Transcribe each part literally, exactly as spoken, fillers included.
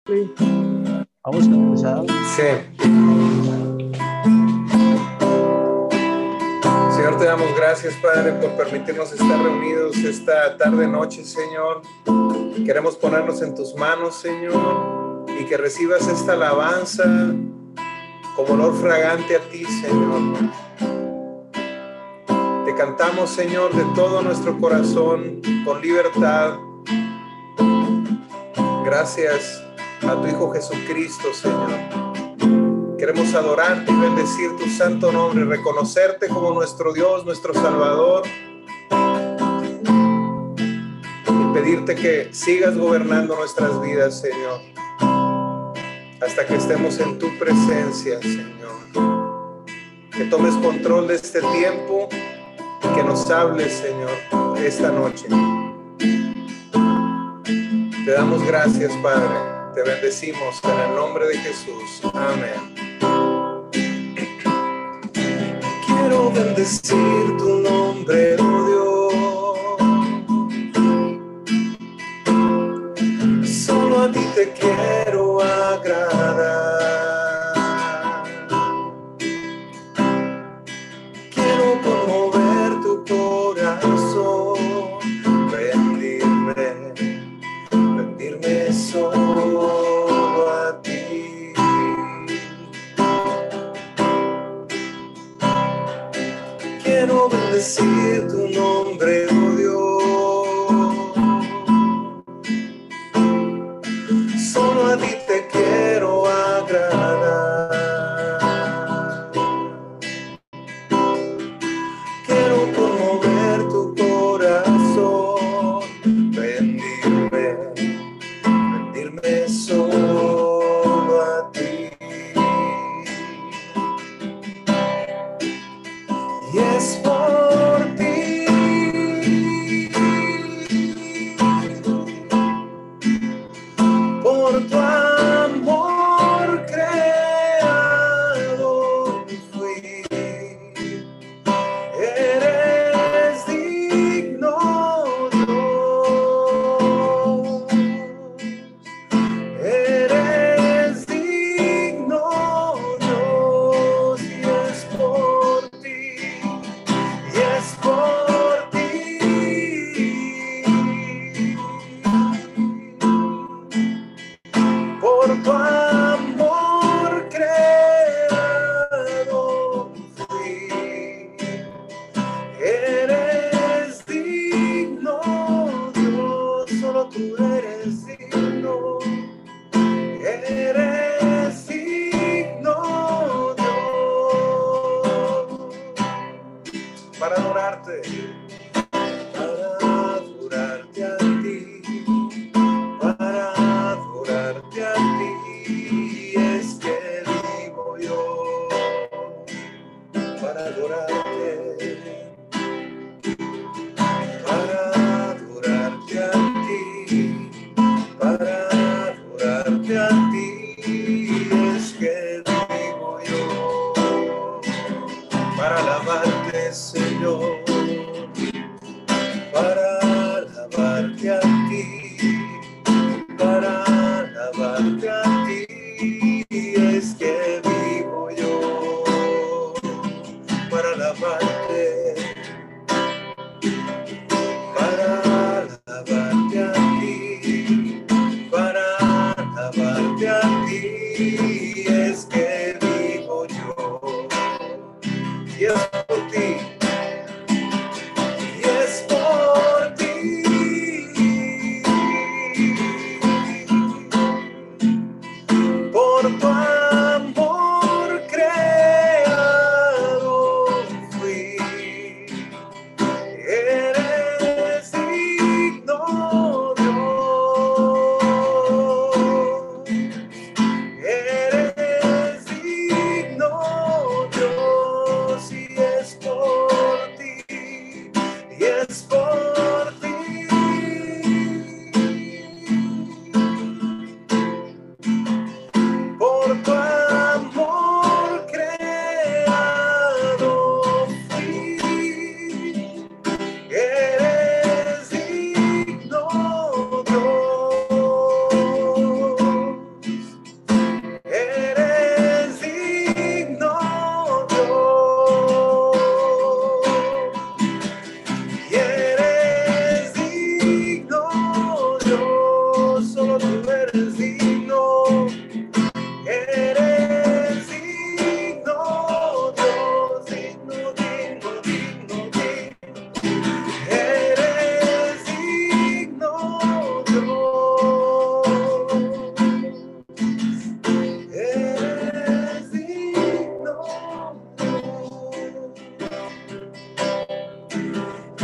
Vamos a empezar. Sí. Señor, te damos gracias, Padre, por permitirnos estar reunidos esta tarde, noche, Señor. Queremos ponernos en tus manos, Señor, y que recibas esta alabanza como olor fragante a ti, Señor. Te cantamos, Señor, de todo nuestro corazón, con libertad. Gracias a tu Hijo Jesucristo, Señor. Queremos adorarte y bendecir tu santo nombre, reconocerte como nuestro Dios, nuestro Salvador, y pedirte que sigas gobernando nuestras vidas, Señor, hasta que estemos en tu presencia, Señor. Que tomes control de este tiempo y que nos hables, Señor, esta noche. Te damos gracias, Padre. Te bendecimos en el nombre de Jesús. Amén. Quiero bendecir tu nombre, oh Dios. Solo a ti te quiero agradar. Quiero conmover tu corazón, rendirme, rendirme solo a ti. Quiero bendecir tu nombre, oh Dios. Solo a ti te quiero agradar. Quiero conmover tu corazón, rendirme, rendirme solo a ti. Y es por ti, por tu amor creado fui. Eres digno, Dios. Eres digno, Dios. Y es por ti. Y es por ti, por tu amor creado fui. Eres digno, Dios, solo tú eres digno. Eres digno, Dios, para adorarte, para adorarte a ti, para adorarte a ti, es que vivo yo, para adorarte, para adorarte a ti, para adorarte a ti, es que vivo yo, para alabarte, Señor, para alabarte a ti, para alabarte a ti, es que vivo yo, para alabarte, para alabarte a ti, para alabarte a ti, es que vivo yo. Y es por ti, y es por ti, por tu amor creado fui. Eres digno, Dios. Eres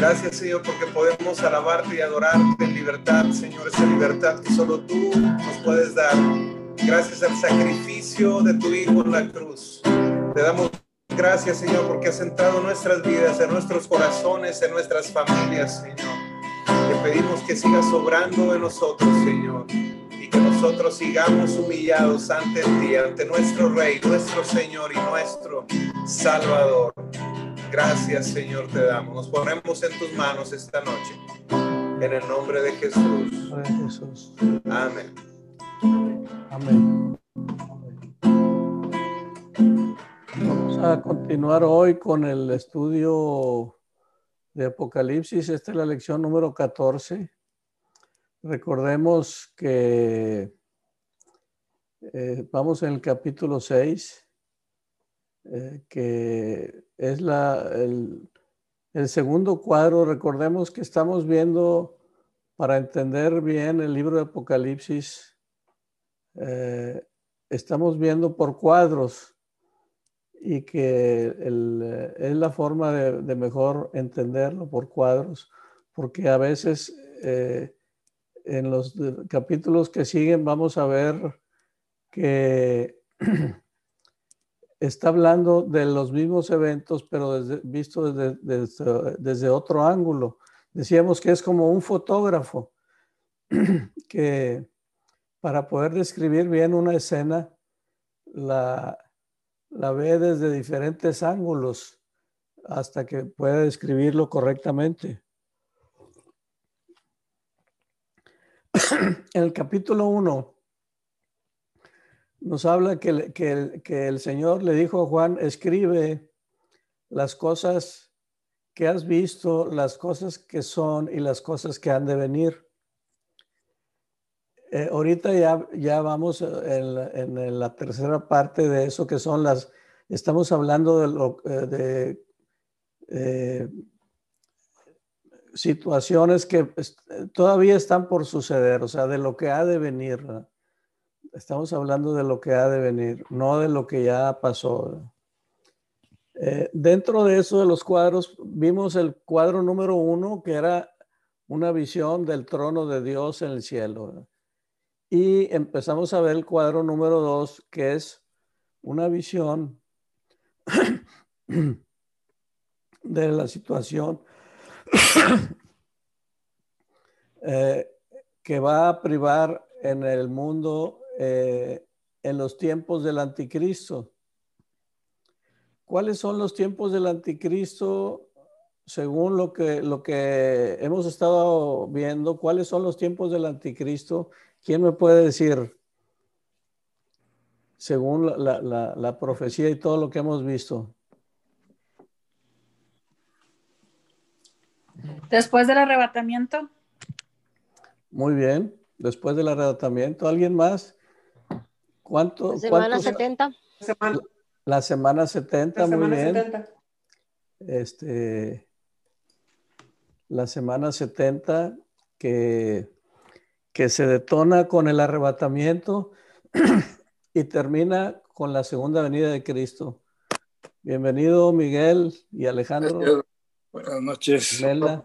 Gracias, Señor, porque podemos alabarte y adorarte en libertad, Señor, esa libertad que solo tú nos puedes dar. Gracias al sacrificio de tu Hijo en la cruz. Te damos gracias, Señor, porque has entrado en nuestras vidas, en nuestros corazones, en nuestras familias, Señor. Te pedimos que sigas obrando en nosotros, Señor, y que nosotros sigamos humillados ante ti, ante nuestro Rey, nuestro Señor y nuestro Salvador. Gracias, Señor, te damos. Nos ponemos en tus manos esta noche. En el nombre de Jesús. De Jesús. Amén. Amén. Vamos a continuar hoy con el estudio de Apocalipsis. Esta es la lección número catorce. Recordemos que eh, vamos en el capítulo seis, eh, que es la, el, el segundo cuadro. Recordemos que estamos viendo, para entender bien el libro de Apocalipsis, eh, estamos viendo por cuadros, y que el, es la forma de, de mejor entenderlo por cuadros, porque a veces eh, en los capítulos que siguen vamos a ver que está hablando de los mismos eventos, pero desde, visto desde, desde, desde otro ángulo. Decíamos que es como un fotógrafo que para poder describir bien una escena la, la ve desde diferentes ángulos hasta que pueda describirlo correctamente. En el capítulo uno nos habla que, que, que el Señor le dijo a Juan: escribe las cosas que has visto, las cosas que son y las cosas que han de venir. Eh, ahorita ya, ya vamos en la, en la tercera parte de eso, que son las, estamos hablando de, lo, de eh, situaciones que todavía están por suceder, o sea, de lo que ha de venir, ¿no? Estamos hablando de lo que ha de venir, no de lo que ya pasó. Eh, dentro de eso de los cuadros, vimos el cuadro número uno, que era una visión del trono de Dios en el cielo, ¿no? Y empezamos a ver el cuadro número dos, que es una visión de la situación eh, que va a privar en el mundo eh, en los tiempos del anticristo. ¿Cuáles son los tiempos del anticristo? Según lo que, lo que hemos estado viendo, ¿cuáles son los tiempos del anticristo? ¿Quién me puede decir? Según la, la, la profecía y todo lo que hemos visto. Después del arrebatamiento. Muy bien. Después del arrebatamiento. ¿Alguien más? ¿Cuánto? La semana cuántos? setenta. La, la semana setenta, La muy semana bien. setenta. Este, la semana setenta que, que se detona con el arrebatamiento y termina con la segunda venida de Cristo. Bienvenido, Miguel y Alejandro. Gracias. Buenas noches. Mela.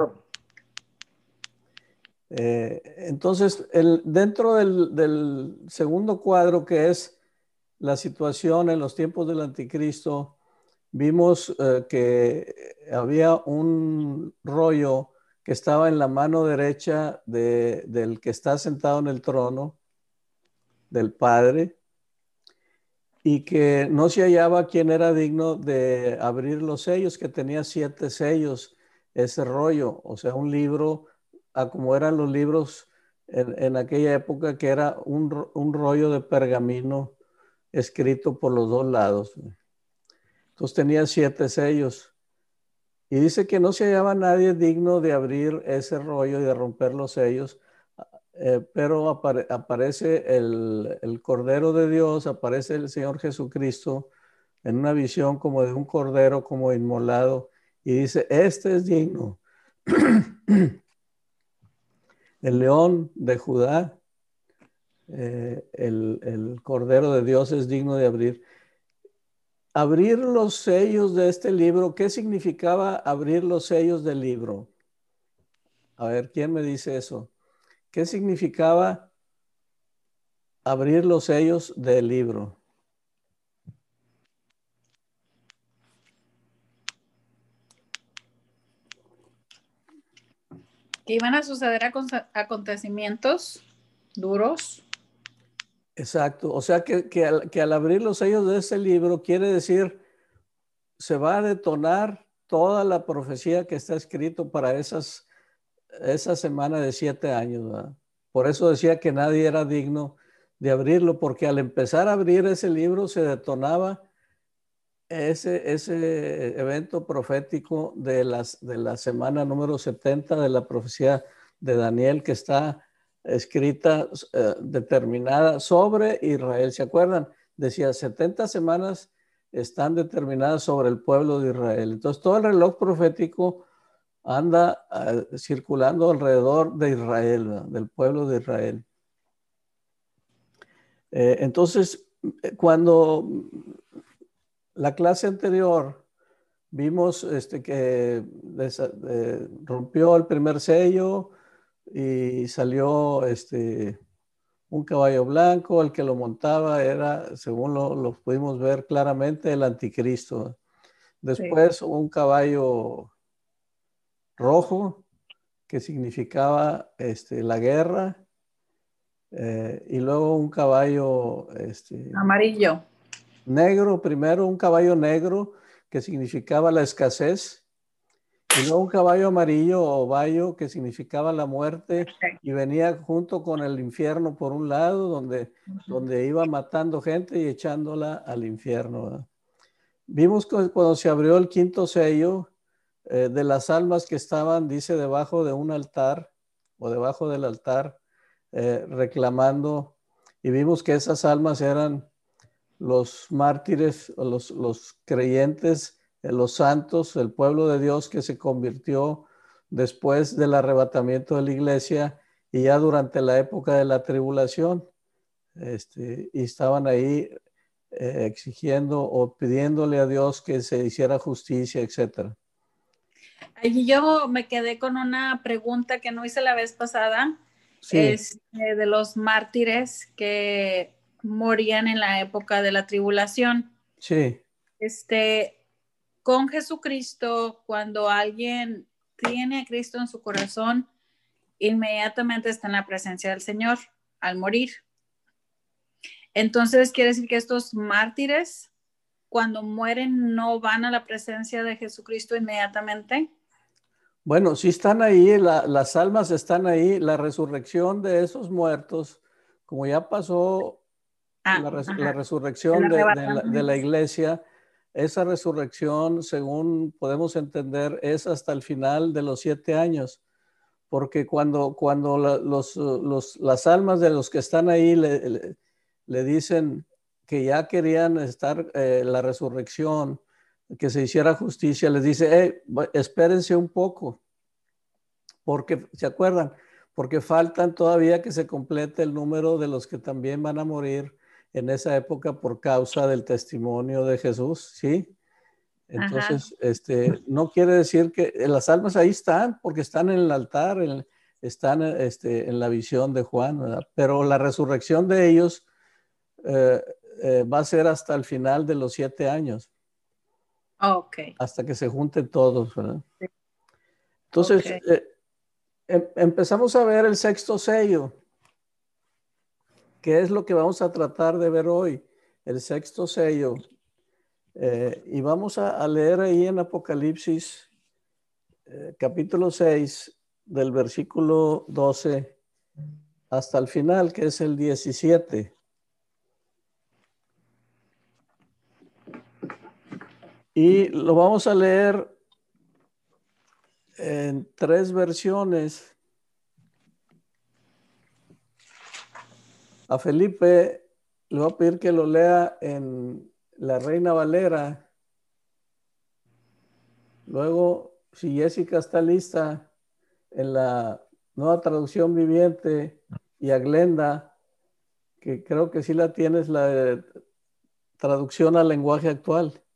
Eh, entonces, el, dentro del, del segundo cuadro, que es la situación en los tiempos del anticristo, vimos eh, que había un rollo que estaba en la mano derecha de, del que está sentado en el trono, del Padre, y que no se hallaba quien era digno de abrir los sellos, que tenía siete sellos, ese rollo, o sea, un libro, a como eran los libros en, en aquella época, que era un, un rollo de pergamino escrito por los dos lados. Entonces tenía siete sellos. Y dice que no se hallaba nadie digno de abrir ese rollo y de romper los sellos, eh, pero apare aparece el, el Cordero de Dios, aparece el Señor Jesucristo en una visión como de un cordero como inmolado, y dice: este es digno. El león de Judá, eh, el, el Cordero de Dios, es digno de abrir. abrir los sellos de este libro, ¿qué significaba abrir los sellos del libro? A ver, ¿quién me dice eso? ¿Qué significaba abrir los sellos del libro? Que iban a suceder acon- acontecimientos duros. Exacto. O sea que, que, al, que al abrir los sellos de ese libro quiere decir, se va a detonar toda la profecía que está escrito para esas, esa semana de siete años, ¿verdad? Por eso decía que nadie era digno de abrirlo, porque al empezar a abrir ese libro se detonaba ese, ese evento profético de, las, de la semana número setenta de la profecía de Daniel, que está escrita, eh, determinada sobre Israel. ¿Se acuerdan? Decía, setenta semanas están determinadas sobre el pueblo de Israel. Entonces, todo el reloj profético anda uh, circulando alrededor de Israel, ¿verdad? Del pueblo de Israel. Eh, entonces, cuando la clase anterior vimos este, que desa, eh, rompió el primer sello y salió este, un caballo blanco, el que lo montaba era, según lo, lo pudimos ver claramente, el anticristo. Después sí. Un caballo rojo, que significaba este, la guerra, eh, y luego un caballo este, amarillo. Negro, primero un caballo negro, que significaba la escasez, y luego un caballo amarillo o bayo, que significaba la muerte, y venía junto con el infierno por un lado, donde, uh-huh. donde iba matando gente y echándola al infierno, ¿verdad? Vimos que cuando se abrió el quinto sello, eh, de las almas que estaban, dice, debajo de un altar, o debajo del altar, eh, reclamando, y vimos que esas almas eran los mártires, los, los creyentes, los santos, el pueblo de Dios que se convirtió después del arrebatamiento de la iglesia y ya durante la época de la tribulación, este, y estaban ahí eh, exigiendo o pidiéndole a Dios que se hiciera justicia, etcétera. Allí yo me quedé con una pregunta que no hice la vez pasada, sí. es eh, de los mártires que morían en la época de la tribulación. Sí. Este, con Jesucristo, cuando alguien tiene a Cristo en su corazón, inmediatamente está en la presencia del Señor al morir. Entonces, quiere decir que estos mártires, cuando mueren, no van a la presencia de Jesucristo inmediatamente. Bueno, sí están ahí, la, las almas están ahí, la resurrección de esos muertos, como ya pasó ah, la, res, la resurrección de, de, la, de la iglesia, esa resurrección, según podemos entender, es hasta el final de los siete años, porque cuando, cuando la, los, los, las almas de los que están ahí le, le, le dicen que ya querían estar eh, la resurrección, que se hiciera justicia, les dice, hey, espérense un poco, porque, ¿se acuerdan? Porque faltan todavía que se complete el número de los que también van a morir en esa época por causa del testimonio de Jesús, ¿sí? Entonces, este, no quiere decir que las almas ahí están, porque están en el altar, en, están este, en la visión de Juan, ¿verdad? Pero la resurrección de ellos eh, eh, va a ser hasta el final de los siete años. Ok. Hasta que se junten todos, ¿verdad? Entonces, okay. eh, em, empezamos a ver el sexto sello, que es lo que vamos a tratar de ver hoy, el sexto sello. Eh, y vamos a, a leer ahí en Apocalipsis, eh, capítulo seis, del versículo doce hasta el final, que es el diecisiete. Y lo vamos a leer en tres versiones. A Felipe le voy a pedir que lo lea en la Reina Valera. Luego, si Jessica está lista, en la Nueva Traducción Viviente, y a Glenda, que creo que sí la tienes, la traducción al lenguaje actual.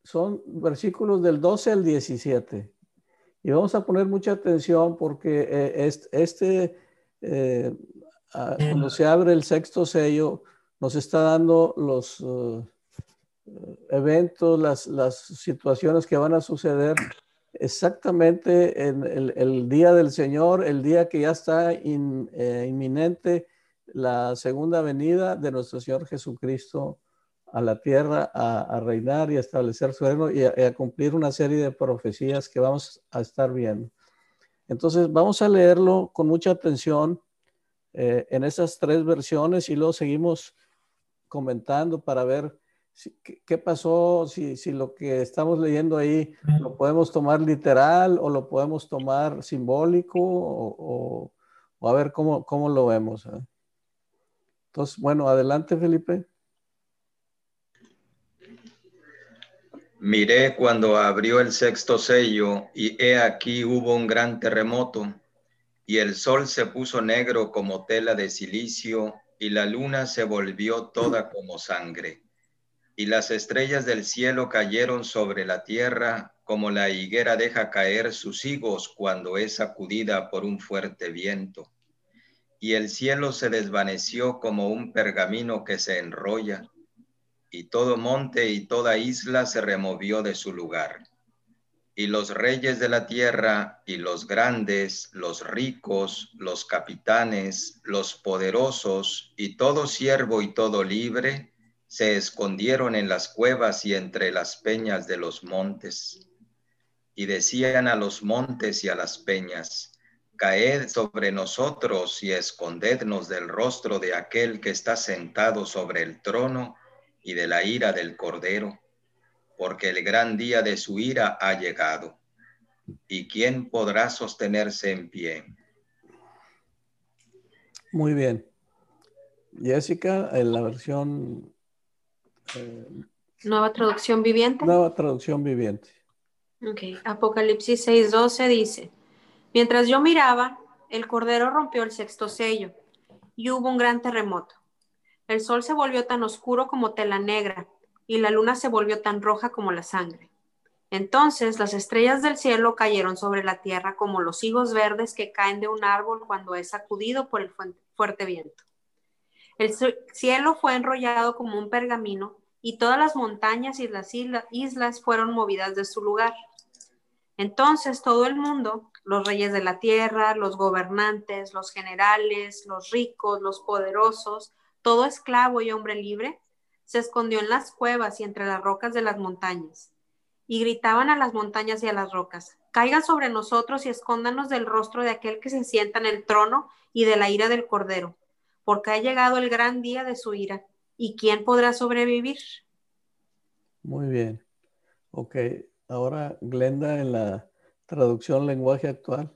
son versículos del doce al diecisiete. Y vamos a poner mucha atención porque eh, este, este eh, ah, cuando se abre el sexto sello, nos está dando los uh, eventos, las, las situaciones que van a suceder exactamente en el, el día del Señor, el día que ya está in, eh, inminente la segunda venida de nuestro Señor Jesucristo a la tierra a, a reinar y a establecer su reino y a, y a cumplir una serie de profecías que vamos a estar viendo. Entonces vamos a leerlo con mucha atención eh, en esas tres versiones y luego seguimos comentando para ver si, qué, qué pasó, si, si lo que estamos leyendo ahí lo podemos tomar literal o lo podemos tomar simbólico o, o, o a ver cómo, cómo lo vemos. ¿eh? Entonces, bueno, adelante, Felipe. Miré cuando abrió el sexto sello, y he aquí hubo un gran terremoto, y el sol se puso negro como tela de cilicio, y la luna se volvió toda como sangre, y las estrellas del cielo cayeron sobre la tierra, como la higuera deja caer sus higos cuando es sacudida por un fuerte viento. Y el cielo se desvaneció como un pergamino que se enrolla, y todo monte y toda isla se removió de su lugar. Y los reyes de la tierra, y los grandes, los ricos, los capitanes, los poderosos, y todo siervo y todo libre, se escondieron en las cuevas y entre las peñas de los montes. Y decían a los montes y a las peñas: caed sobre nosotros y escondednos del rostro de aquel que está sentado sobre el trono y de la ira del Cordero, porque el gran día de su ira ha llegado. ¿Y quién podrá sostenerse en pie? Muy bien. Jessica, en la versión... Eh, Nueva traducción viviente. Nueva traducción viviente. Ok, Apocalipsis seis doce dice: mientras yo miraba, el Cordero rompió el sexto sello, y hubo un gran terremoto. El sol se volvió tan oscuro como tela negra, y la luna se volvió tan roja como la sangre. Entonces las estrellas del cielo cayeron sobre la tierra como los higos verdes que caen de un árbol cuando es sacudido por el fuerte viento. El cielo fue enrollado como un pergamino, y todas las montañas y las islas fueron movidas de su lugar. Entonces todo el mundo, los reyes de la tierra, los gobernantes, los generales, los ricos, los poderosos, todo esclavo y hombre libre, se escondió en las cuevas y entre las rocas de las montañas. Y gritaban a las montañas y a las rocas: caigan sobre nosotros y escóndanos del rostro de aquel que se sienta en el trono y de la ira del Cordero, porque ha llegado el gran día de su ira. ¿Y quién podrá sobrevivir? Muy bien. Ok, ahora Glenda en la traducción lenguaje actual.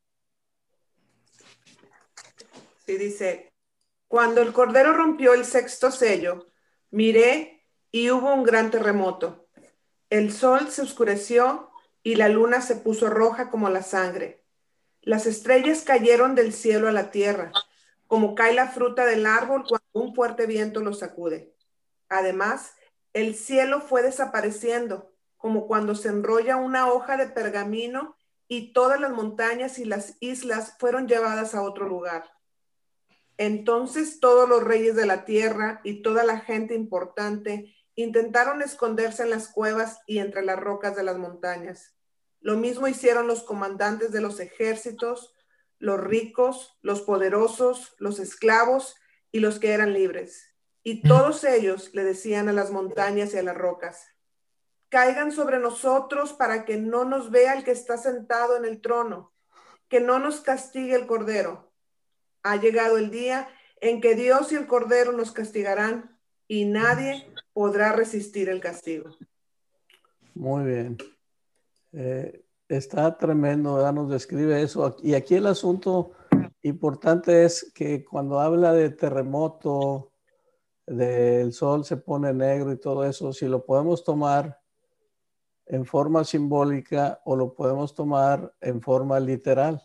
Sí, dice: cuando el Cordero rompió el sexto sello, miré y hubo un gran terremoto. El sol se oscureció y la luna se puso roja como la sangre. Las estrellas cayeron del cielo a la tierra, como cae la fruta del árbol cuando un fuerte viento lo sacude. Además, el cielo fue desapareciendo, como cuando se enrolla una hoja de pergamino, y todas las montañas y las islas fueron llevadas a otro lugar. Entonces todos los reyes de la tierra y toda la gente importante intentaron esconderse en las cuevas y entre las rocas de las montañas. Lo mismo hicieron los comandantes de los ejércitos, los ricos, los poderosos, los esclavos y los que eran libres. Y todos ellos le decían a las montañas y a las rocas: caigan sobre nosotros para que no nos vea el que está sentado en el trono, que no nos castigue el Cordero. Ha llegado el día en que Dios y el Cordero nos castigarán, y nadie podrá resistir el castigo. Muy bien. Eh, está tremendo, ¿verdad? Nos describe eso. Y aquí el asunto importante es que cuando habla de terremoto, del sol se pone negro y todo eso, si lo podemos tomar en forma simbólica o lo podemos tomar en forma literal.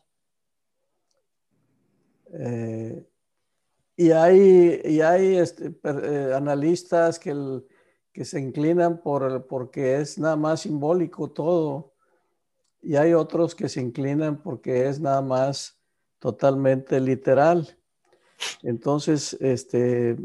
Eh, y hay, y hay este, per, eh, analistas que, el, que se inclinan por, porque es nada más simbólico todo, y hay otros que se inclinan porque es nada más totalmente literal. Entonces, este,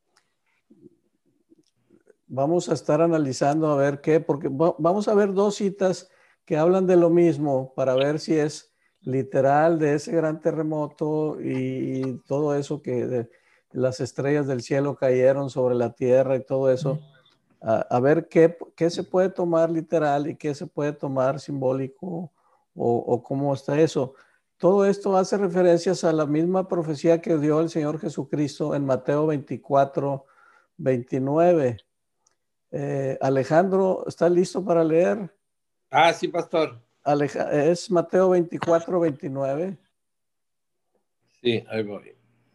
vamos a estar analizando a ver qué, porque va, vamos a ver dos citas que hablan de lo mismo para ver si es literal de ese gran terremoto y, y todo eso que de, las estrellas del cielo cayeron sobre la tierra y todo eso. A, a ver qué, qué se puede tomar literal y qué se puede tomar simbólico o, o cómo está eso. Todo esto hace referencias a la misma profecía que dio el Señor Jesucristo en Mateo veinticuatro, veintinueve. Eh, Alejandro, ¿está listo para leer? Ah, sí, pastor. Aleja, es Mateo veinticuatro, veintinueve. Sí, ahí voy.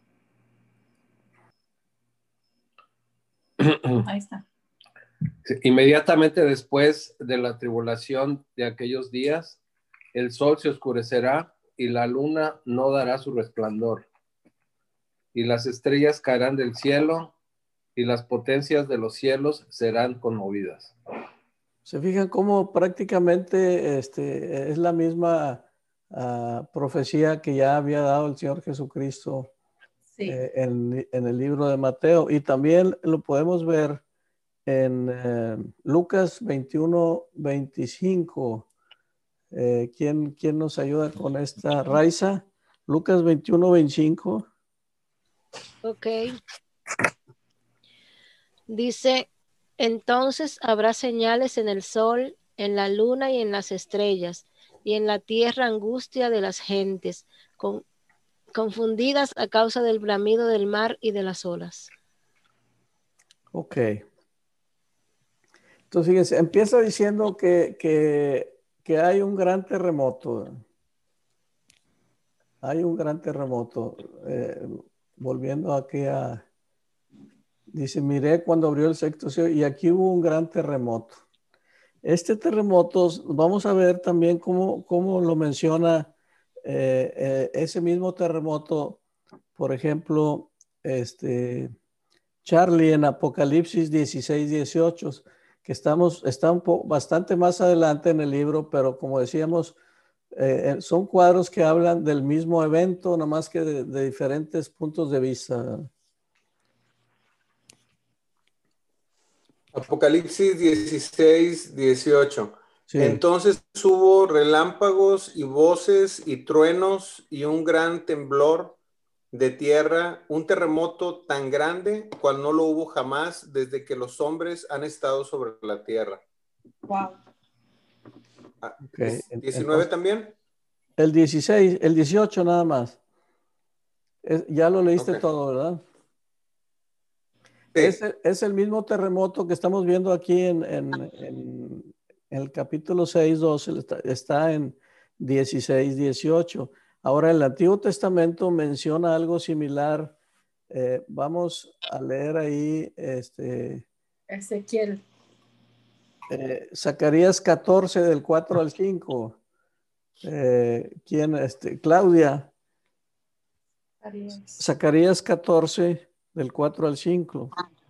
Ahí está. Inmediatamente después de la tribulación de aquellos días, el sol se oscurecerá y la luna no dará su resplandor, y las estrellas caerán del cielo, y las potencias de los cielos serán conmovidas. Se fijan cómo prácticamente este, es la misma uh, profecía que ya había dado el Señor Jesucristo sí. eh, en, en el libro de Mateo. Y también lo podemos ver en eh, Lucas veintiuno, veinticinco. Eh, ¿quién, ¿Quién nos ayuda con esta? Raiza, Lucas veintiuno, veinticinco. Ok. Dice, entonces habrá señales en el sol, en la luna y en las estrellas, y en la tierra angustia de las gentes, con, confundidas a causa del bramido del mar y de las olas. Ok. Entonces, fíjense, empieza diciendo que, que, que hay un gran terremoto. Hay un gran terremoto. Eh, volviendo aquí a... Dice, miré cuando abrió el sexto cielo y aquí hubo un gran terremoto. Este terremoto, vamos a ver también cómo, cómo lo menciona eh, eh, ese mismo terremoto, por ejemplo, este, Charlie en Apocalipsis dieciséis, dieciocho, que estamos, está un poco, bastante más adelante en el libro, pero como decíamos, eh, son cuadros que hablan del mismo evento, nomás que de, de diferentes puntos de vista. Apocalipsis dieciséis, dieciocho. Sí. Entonces hubo relámpagos y voces y truenos y un gran temblor de tierra, un terremoto tan grande cual no lo hubo jamás desde que los hombres han estado sobre la tierra. Wow. Okay. ¿diecinueve Entonces, también? El dieciséis, el dieciocho nada más. Es, ya lo leíste okay. todo, ¿verdad? Sí. Es, es el mismo terremoto que estamos viendo aquí en, en, en, en el capítulo seis, doce, está, está en dieciséis, dieciocho. Ahora, el Antiguo Testamento menciona algo similar. Eh, vamos a leer ahí este, Ezequiel. Eh, Zacarías catorce, del cuatro al cinco. Eh, ¿Quién? Este, Claudia. Zacarías. Zacarías catorce, del cuatro al cinco.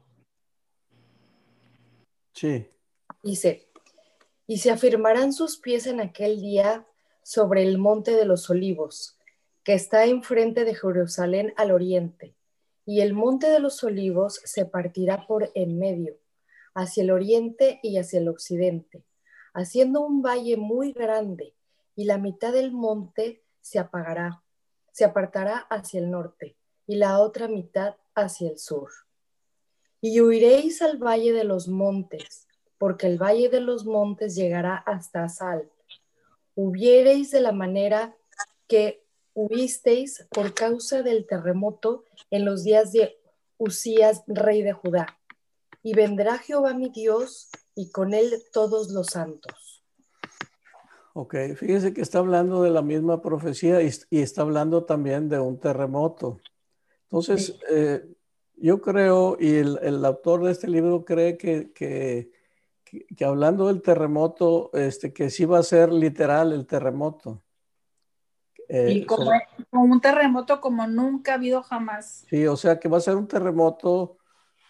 Sí. Dice, y se afirmarán sus pies en aquel día sobre el monte de los olivos, que está enfrente de Jerusalén al oriente, y el monte de los olivos se partirá por en medio, hacia el oriente y hacia el occidente, haciendo un valle muy grande, y la mitad del monte se apagará, se apartará hacia el norte, y la otra mitad hacia el sur. Y huiréis al valle de los montes, porque el valle de los montes llegará hasta Asal. Hubiereis de la manera que huisteis por causa del terremoto en los días de Usías, rey de Judá. Y vendrá Jehová mi Dios, y con él todos los santos. Ok, fíjense que está hablando de la misma profecía y, y está hablando también de un terremoto. Entonces, sí. eh, yo creo, y el, el autor de este libro cree que, que, que, que hablando del terremoto, este, que sí va a ser literal el terremoto. Eh, y como, sobre... como un terremoto como nunca ha habido jamás. Sí, o sea que va a ser un terremoto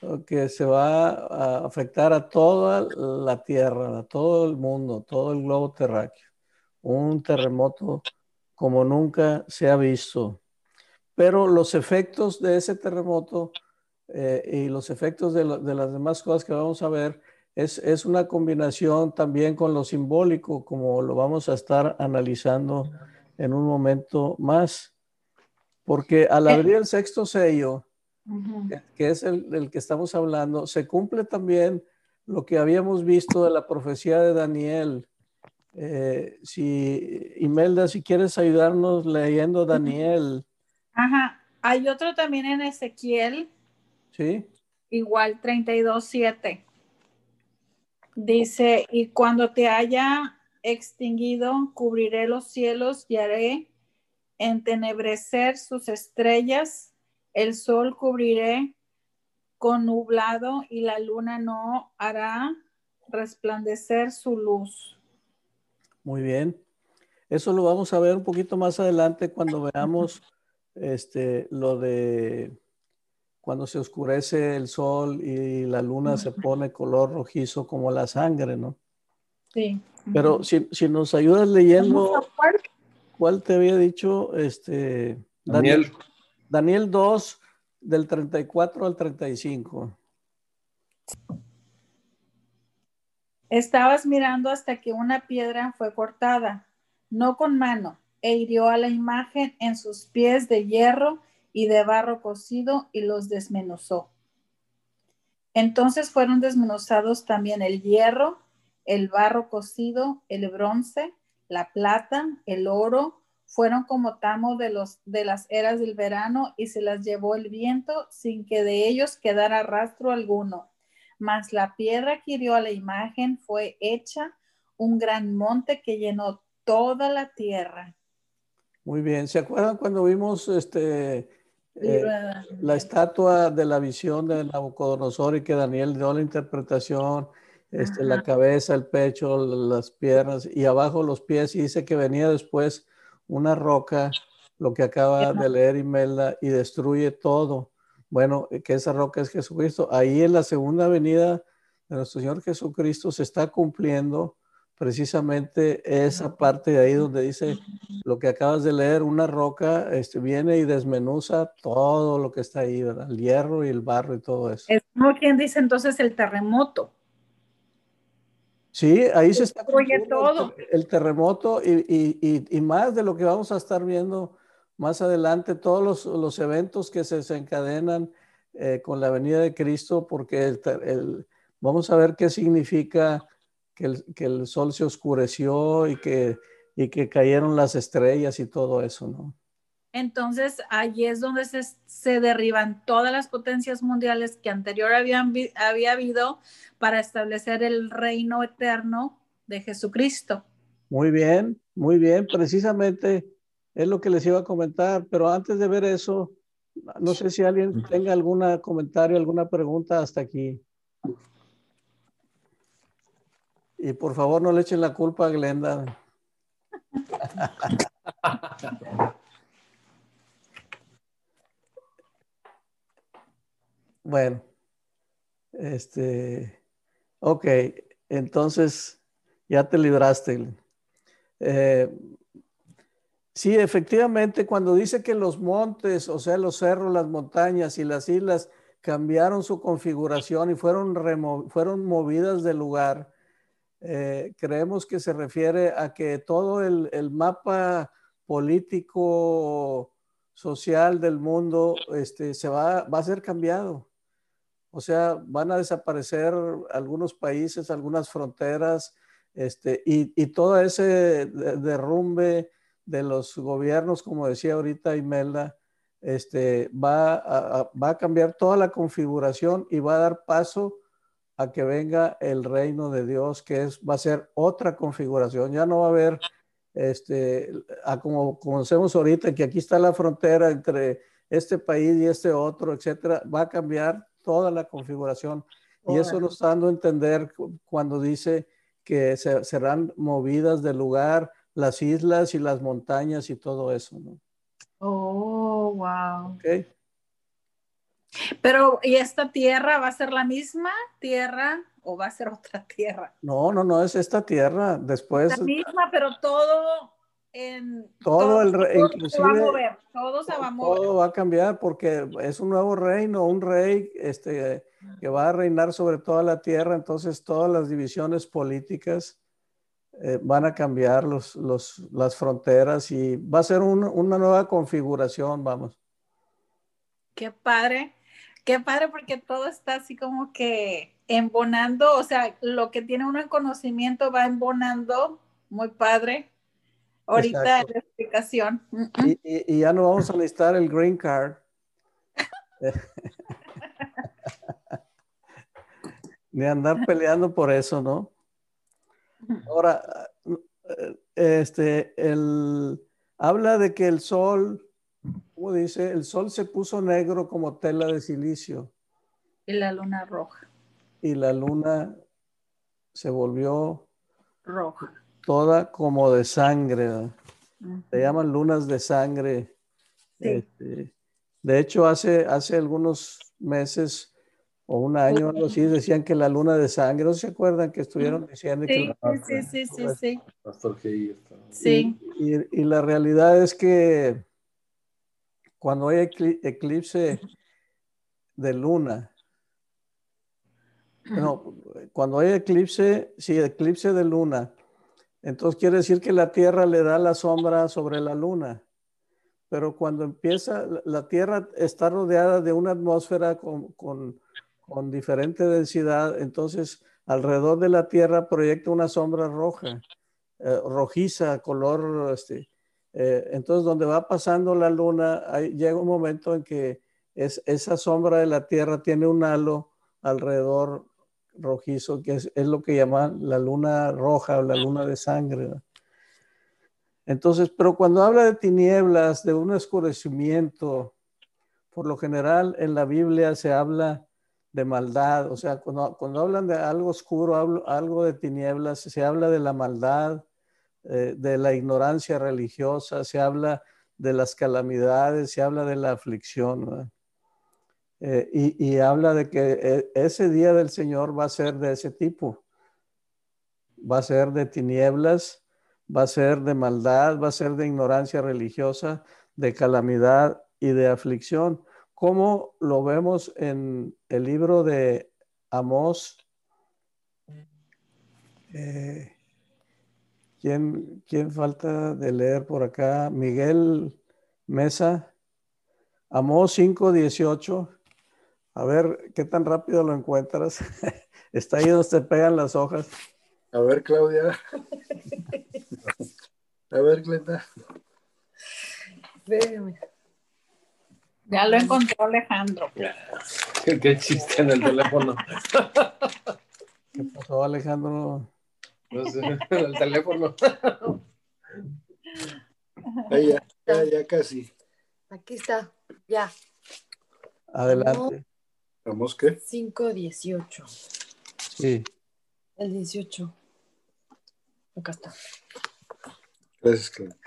que se va a afectar a toda la Tierra, a todo el mundo, todo el globo terráqueo. Un terremoto como nunca se ha visto. Pero los efectos de ese terremoto eh, y los efectos de, lo, de las demás cosas que vamos a ver es, es una combinación también con lo simbólico, como lo vamos a estar analizando en un momento más. Porque al abrir el sexto sello, uh-huh. que, que es el del que estamos hablando, se cumple también lo que habíamos visto de la profecía de Daniel. Eh, si, Imelda, si quieres ayudarnos leyendo Daniel. Ajá, hay otro también en Ezequiel. Sí. Igual treinta y dos, siete. Dice, y cuando te haya extinguido, cubriré los cielos y haré entenebrecer sus estrellas, el sol cubriré con nublado y la luna no hará resplandecer su luz. Muy bien. Eso lo vamos a ver un poquito más adelante cuando veamos este, lo de cuando se oscurece el sol y la luna se pone color rojizo como la sangre, ¿no? Sí. Pero si, si nos ayudas leyendo, ¿cuál te había dicho? Este, Daniel. Daniel dos, del treinta y cuatro al treinta y cinco. Estabas mirando hasta que una piedra fue cortada, no con mano, e hirió a la imagen en sus pies de hierro y de barro cocido y los desmenuzó. Entonces fueron desmenuzados también el hierro, el barro cocido, el bronce, la plata, el oro, fueron como tamo de, los, de las eras del verano y se las llevó el viento sin que de ellos quedara rastro alguno. Mas la piedra que hirió a la imagen fue hecha un gran monte que llenó toda la tierra. Muy bien. ¿Se acuerdan cuando vimos este, eh, la estatua de la visión de Nabucodonosor y que Daniel dio la interpretación? Este, la cabeza, el pecho, las piernas y abajo los pies, y dice que venía después una roca, lo que acaba de leer Imelda, y destruye todo. Bueno, que esa roca es Jesucristo. Ahí en la segunda venida de nuestro Señor Jesucristo se está cumpliendo precisamente esa parte de ahí donde dice lo que acabas de leer, una roca este, viene y desmenuza todo lo que está ahí, ¿verdad? El hierro y el barro y todo eso. Es como quien dice entonces el terremoto. Sí, ahí se está cumpliendo todo. El, el terremoto y, y, y, y más de lo que vamos a estar viendo más adelante, todos los, los eventos que se desencadenan eh, con la venida de Cristo, porque el, el, vamos a ver qué significa que el, que el sol se oscureció y que, y que cayeron las estrellas y todo eso, ¿no? Entonces, allí es donde se, se derriban todas las potencias mundiales que anterior habían, había habido para establecer el reino eterno de Jesucristo. Muy bien, muy bien. Precisamente es lo que les iba a comentar, pero antes de ver eso, no sé si alguien tenga algún comentario, alguna pregunta hasta aquí. Y por favor no le echen la culpa a Glenda. Bueno, este, ok, entonces ya te libraste. Eh, sí, efectivamente, cuando dice que los montes, o sea, los cerros, las montañas y las islas cambiaron su configuración y fueron, remo fueron movidas del lugar, eh, creemos que se refiere a que todo el, el mapa político, social del mundo este, se va, va a ser cambiado. O sea, van a desaparecer algunos países, algunas fronteras, este, y, y todo ese derrumbe de los gobiernos, como decía ahorita Imelda, este, va, a, va a cambiar toda la configuración y va a dar paso a que venga el reino de Dios, que es, va a ser otra configuración. Ya no va a haber, este, a como conocemos ahorita, que aquí está la frontera entre este país y este otro, etcétera. Va a cambiar toda la configuración. Y eso nos está dando a entender cuando dice que se, serán movidas del lugar las islas y las montañas y todo eso, ¿no? Oh, wow. Okay. Pero, ¿y esta tierra va a ser la misma tierra o va a ser otra tierra? No, no, no, es esta tierra. Después. La misma, pero todo en todo, todo, el, todo inclusive, se va a mover, todo se va a mover. Todo va a cambiar porque es un nuevo reino, un rey este, que va a reinar sobre toda la tierra. Entonces todas las divisiones políticas eh, van a cambiar los, los, las fronteras y va a ser un, una nueva configuración, vamos. Qué padre, qué padre porque todo está así como que embonando, o sea, lo que tiene uno en conocimiento va embonando, muy padre. Ahorita Exacto. la explicación. Y, y, y ya no vamos a necesitar el green card. Ni andar peleando por eso, ¿no? Ahora, este, el, habla de que el sol, ¿cómo dice? El sol se puso negro como tela de silicio. Y la luna roja. Y la luna se volvió roja. Toda como de sangre. Uh-huh. Se llaman lunas de sangre. Sí. Este, de hecho, hace, hace algunos meses o un año, algo así, decían que la luna de sangre, ¿no se acuerdan que estuvieron diciendo? Sí, que la, sí, sí, sí, sí, sí. Sí. Y, y, y la realidad es que cuando hay eclipse de luna, no, cuando hay eclipse, sí, eclipse de luna, entonces quiere decir que la Tierra le da la sombra sobre la luna. Pero cuando empieza, la Tierra está rodeada de una atmósfera con, con, con diferente densidad, entonces alrededor de la Tierra proyecta una sombra roja, eh, rojiza, color, este, eh, entonces donde va pasando la luna, hay, llega un momento en que es, esa sombra de la Tierra tiene un halo alrededor rojizo, que es, es lo que llaman la luna roja o la luna de sangre, ¿no? Entonces, pero cuando habla de tinieblas, de un oscurecimiento, por lo general en la Biblia se habla de maldad, o sea, cuando, cuando hablan de algo oscuro, hablo, algo de tinieblas, se habla de la maldad, eh, de la ignorancia religiosa, se habla de las calamidades, se habla de la aflicción, ¿verdad? Eh, y, y habla de que ese día del Señor va a ser de ese tipo, va a ser de tinieblas, va a ser de maldad, va a ser de ignorancia religiosa, de calamidad y de aflicción. ¿Cómo lo vemos en el libro de Amós? Eh, ¿quién, ¿Quién falta de leer por acá? Miguel Mesa. Amós cinco dieciocho. A ver, ¿qué tan rápido lo encuentras? Está ahí donde se pegan las hojas. A ver, Claudia. A ver, Glenda. Véame. Ya lo encontró Alejandro. ¿Qué, qué chiste en el teléfono? ¿Qué pasó, Alejandro? No sé, en el teléfono. Ahí ya, ya, ya casi. Aquí está, ya. Adelante. ¿Vamos qué? cinco dieciocho. Sí. El dieciocho. Acá está. Gracias, Claudia.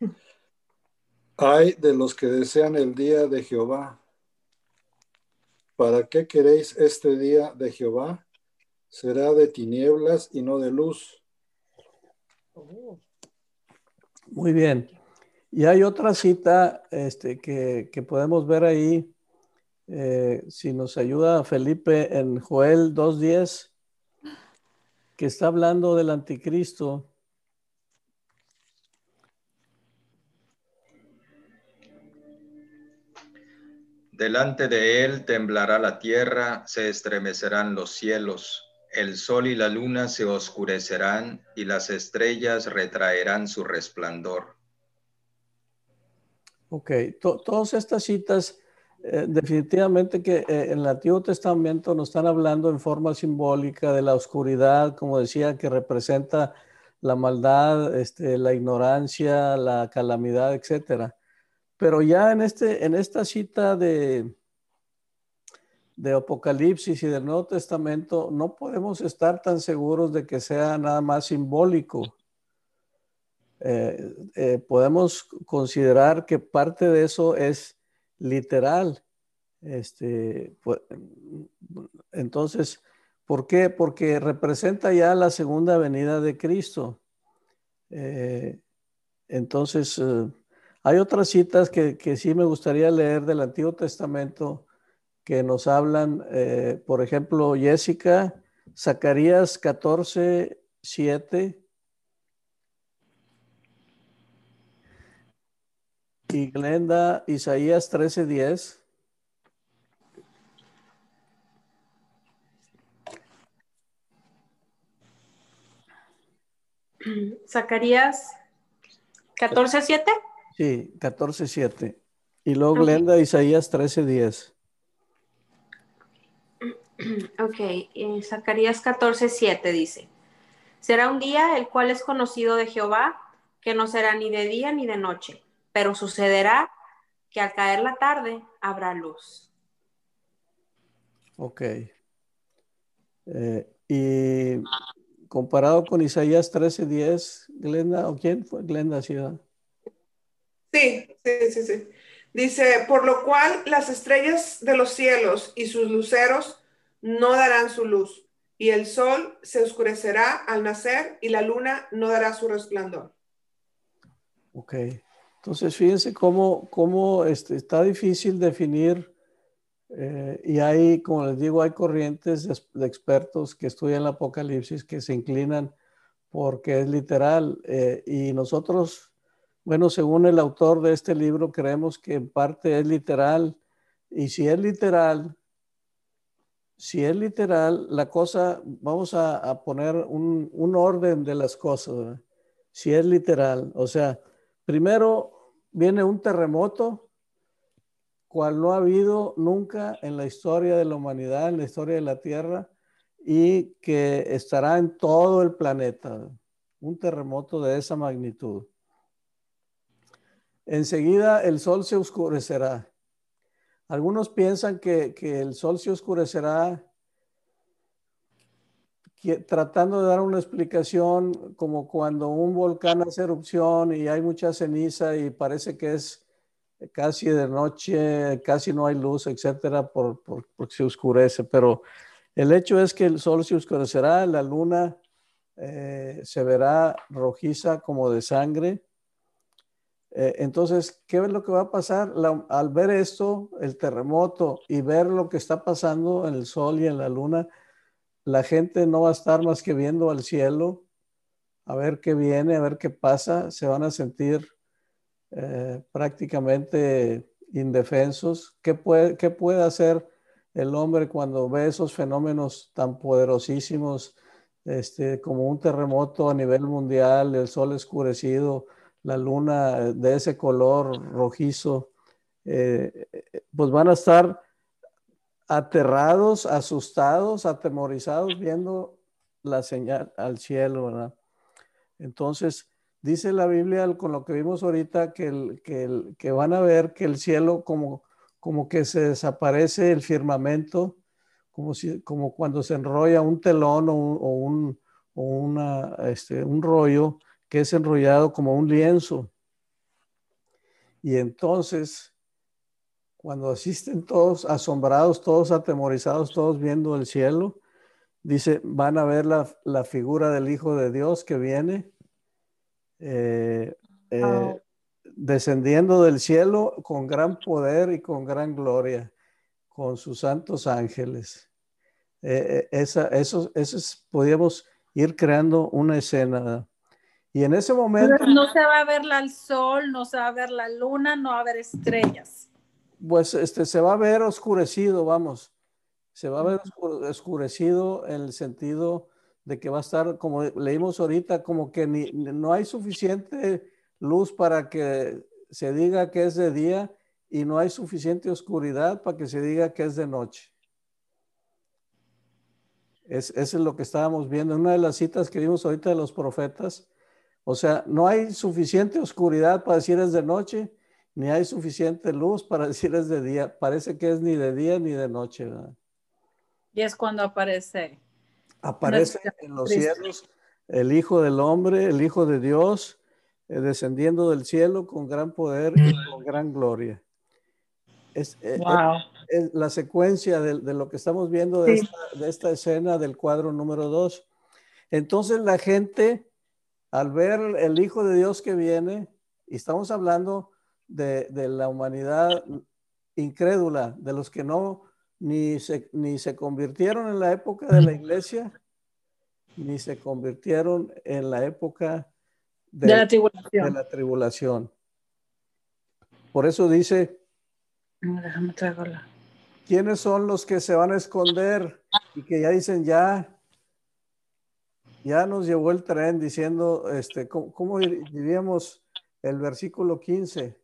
Ay de los que desean el día de Jehová. ¿Para qué queréis este día de Jehová? Será de tinieblas y no de luz. Oh. Muy bien. Y hay otra cita este, que, que podemos ver ahí, eh, si nos ayuda Felipe, en Joel dos diez, que está hablando del anticristo. Delante de él temblará la tierra, se estremecerán los cielos, el sol y la luna se oscurecerán y las estrellas retraerán su resplandor. Ok, to todas estas citas eh, definitivamente que eh, en el Antiguo Testamento nos están hablando en forma simbólica de la oscuridad, como decía, que representa la maldad, este, la ignorancia, la calamidad, etcétera. Pero ya en, este, en esta cita de, de Apocalipsis y del Nuevo Testamento no podemos estar tan seguros de que sea nada más simbólico. Eh, eh, podemos considerar que parte de eso es literal. Este, pues, entonces, ¿por qué? Porque representa ya la segunda venida de Cristo. Eh, entonces, eh, hay otras citas que, que sí me gustaría leer del Antiguo Testamento que nos hablan, eh, por ejemplo, Jessica, Zacarías catorce, siete y Glenda, Isaías trece, diez. Zacarías catorce, siete. Sí, catorce, siete. Y luego Okay. Glenda, Isaías trece, diez. Ok, en Zacarías catorce, siete dice, será un día el cual es conocido de Jehová, que no será ni de día ni de noche, pero sucederá que al caer la tarde habrá luz. Ok. Eh, y comparado con Isaías trece, diez, Glenda, ¿o quién fue? Glenda, ciudad. Sí, sí, sí, sí. Dice, por lo cual las estrellas de los cielos y sus luceros no darán su luz, y el sol se oscurecerá al nacer, y la luna no dará su resplandor. Ok. Entonces, fíjense cómo, cómo este, está difícil definir, eh, y hay, como les digo, hay corrientes de, de expertos que estudian el Apocalipsis que se inclinan porque es literal. Eh, y nosotros, bueno, según el autor de este libro, creemos que en parte es literal. Y si es literal, si es literal, la cosa, vamos a, a poner un, un orden de las cosas, ¿verdad? Si es literal, o sea, primero viene un terremoto, cual no ha habido nunca en la historia de la humanidad, en la historia de la Tierra, y que estará en todo el planeta, un terremoto de esa magnitud. Enseguida el sol se oscurecerá. Algunos piensan que, que el sol se oscurecerá que, tratando de dar una explicación como cuando un volcán hace erupción y hay mucha ceniza y parece que es casi de noche, casi no hay luz, etcétera, por, por, porque se oscurece. Pero el hecho es que el sol se oscurecerá, la luna eh, se verá rojiza como de sangre. Eh, entonces, ¿qué es lo que va a pasar? La, al ver esto, el terremoto, y ver lo que está pasando en el sol y en la luna, la gente no va a estar más que viendo al cielo, a ver qué viene, a ver qué pasa. Se van a sentir eh, prácticamente indefensos. ¿Qué puede, qué puede hacer el hombre cuando ve esos fenómenos tan poderosísimos, este, como un terremoto a nivel mundial, el sol escurecido, la luna de ese color rojizo? Eh, pues van a estar aterrados, asustados, atemorizados, viendo la señal al cielo, ¿verdad? Entonces, dice la Biblia, con lo que vimos ahorita, que, el, que, el, que van a ver que el cielo como, como que se desaparece el firmamento, como, si, como cuando se enrolla un telón o un, o un, o una, este, un rollo que es enrollado como un lienzo. Y entonces, cuando asisten todos asombrados, todos atemorizados, todos viendo el cielo, dice, van a ver la, la figura del Hijo de Dios que viene eh, eh, oh. descendiendo del cielo con gran poder y con gran gloria, con sus santos ángeles. Eh, esa, eso, eso es, podíamos ir creando una escena. Y en ese momento... No se va a ver el sol, no se va a ver la luna, no va a haber estrellas. Pues este, se va a ver oscurecido, vamos. Se va a ver oscurecido en el sentido de que va a estar, como leímos ahorita, como que ni, no hay suficiente luz para que se diga que es de día y no hay suficiente oscuridad para que se diga que es de noche. Es, eso es lo que estábamos viendo en una de las citas que vimos ahorita de los profetas. O sea, no hay suficiente oscuridad para decir es de noche, ni hay suficiente luz para decir es de día. Parece que es ni de día ni de noche, ¿verdad? Y es cuando aparece. Aparece en los cielos el Hijo del Hombre, el Hijo de Dios, eh, descendiendo del cielo con gran poder y con gran gloria. Es, es, Wow. es, es la secuencia de, de lo que estamos viendo de, Sí. esta, de esta escena del cuadro número dos. Entonces la gente, al ver el Hijo de Dios que viene, y estamos hablando de, de la humanidad incrédula, de los que no ni se, ni se convirtieron en la época de la iglesia, ni se convirtieron en la época de, de la tribulación. de la tribulación. Por eso dice, No, déjame traerla. ¿quiénes son los que se van a esconder? Y que ya dicen, ya, ya nos llevó el tren, diciendo, este, ¿cómo, cómo diríamos el versículo quince?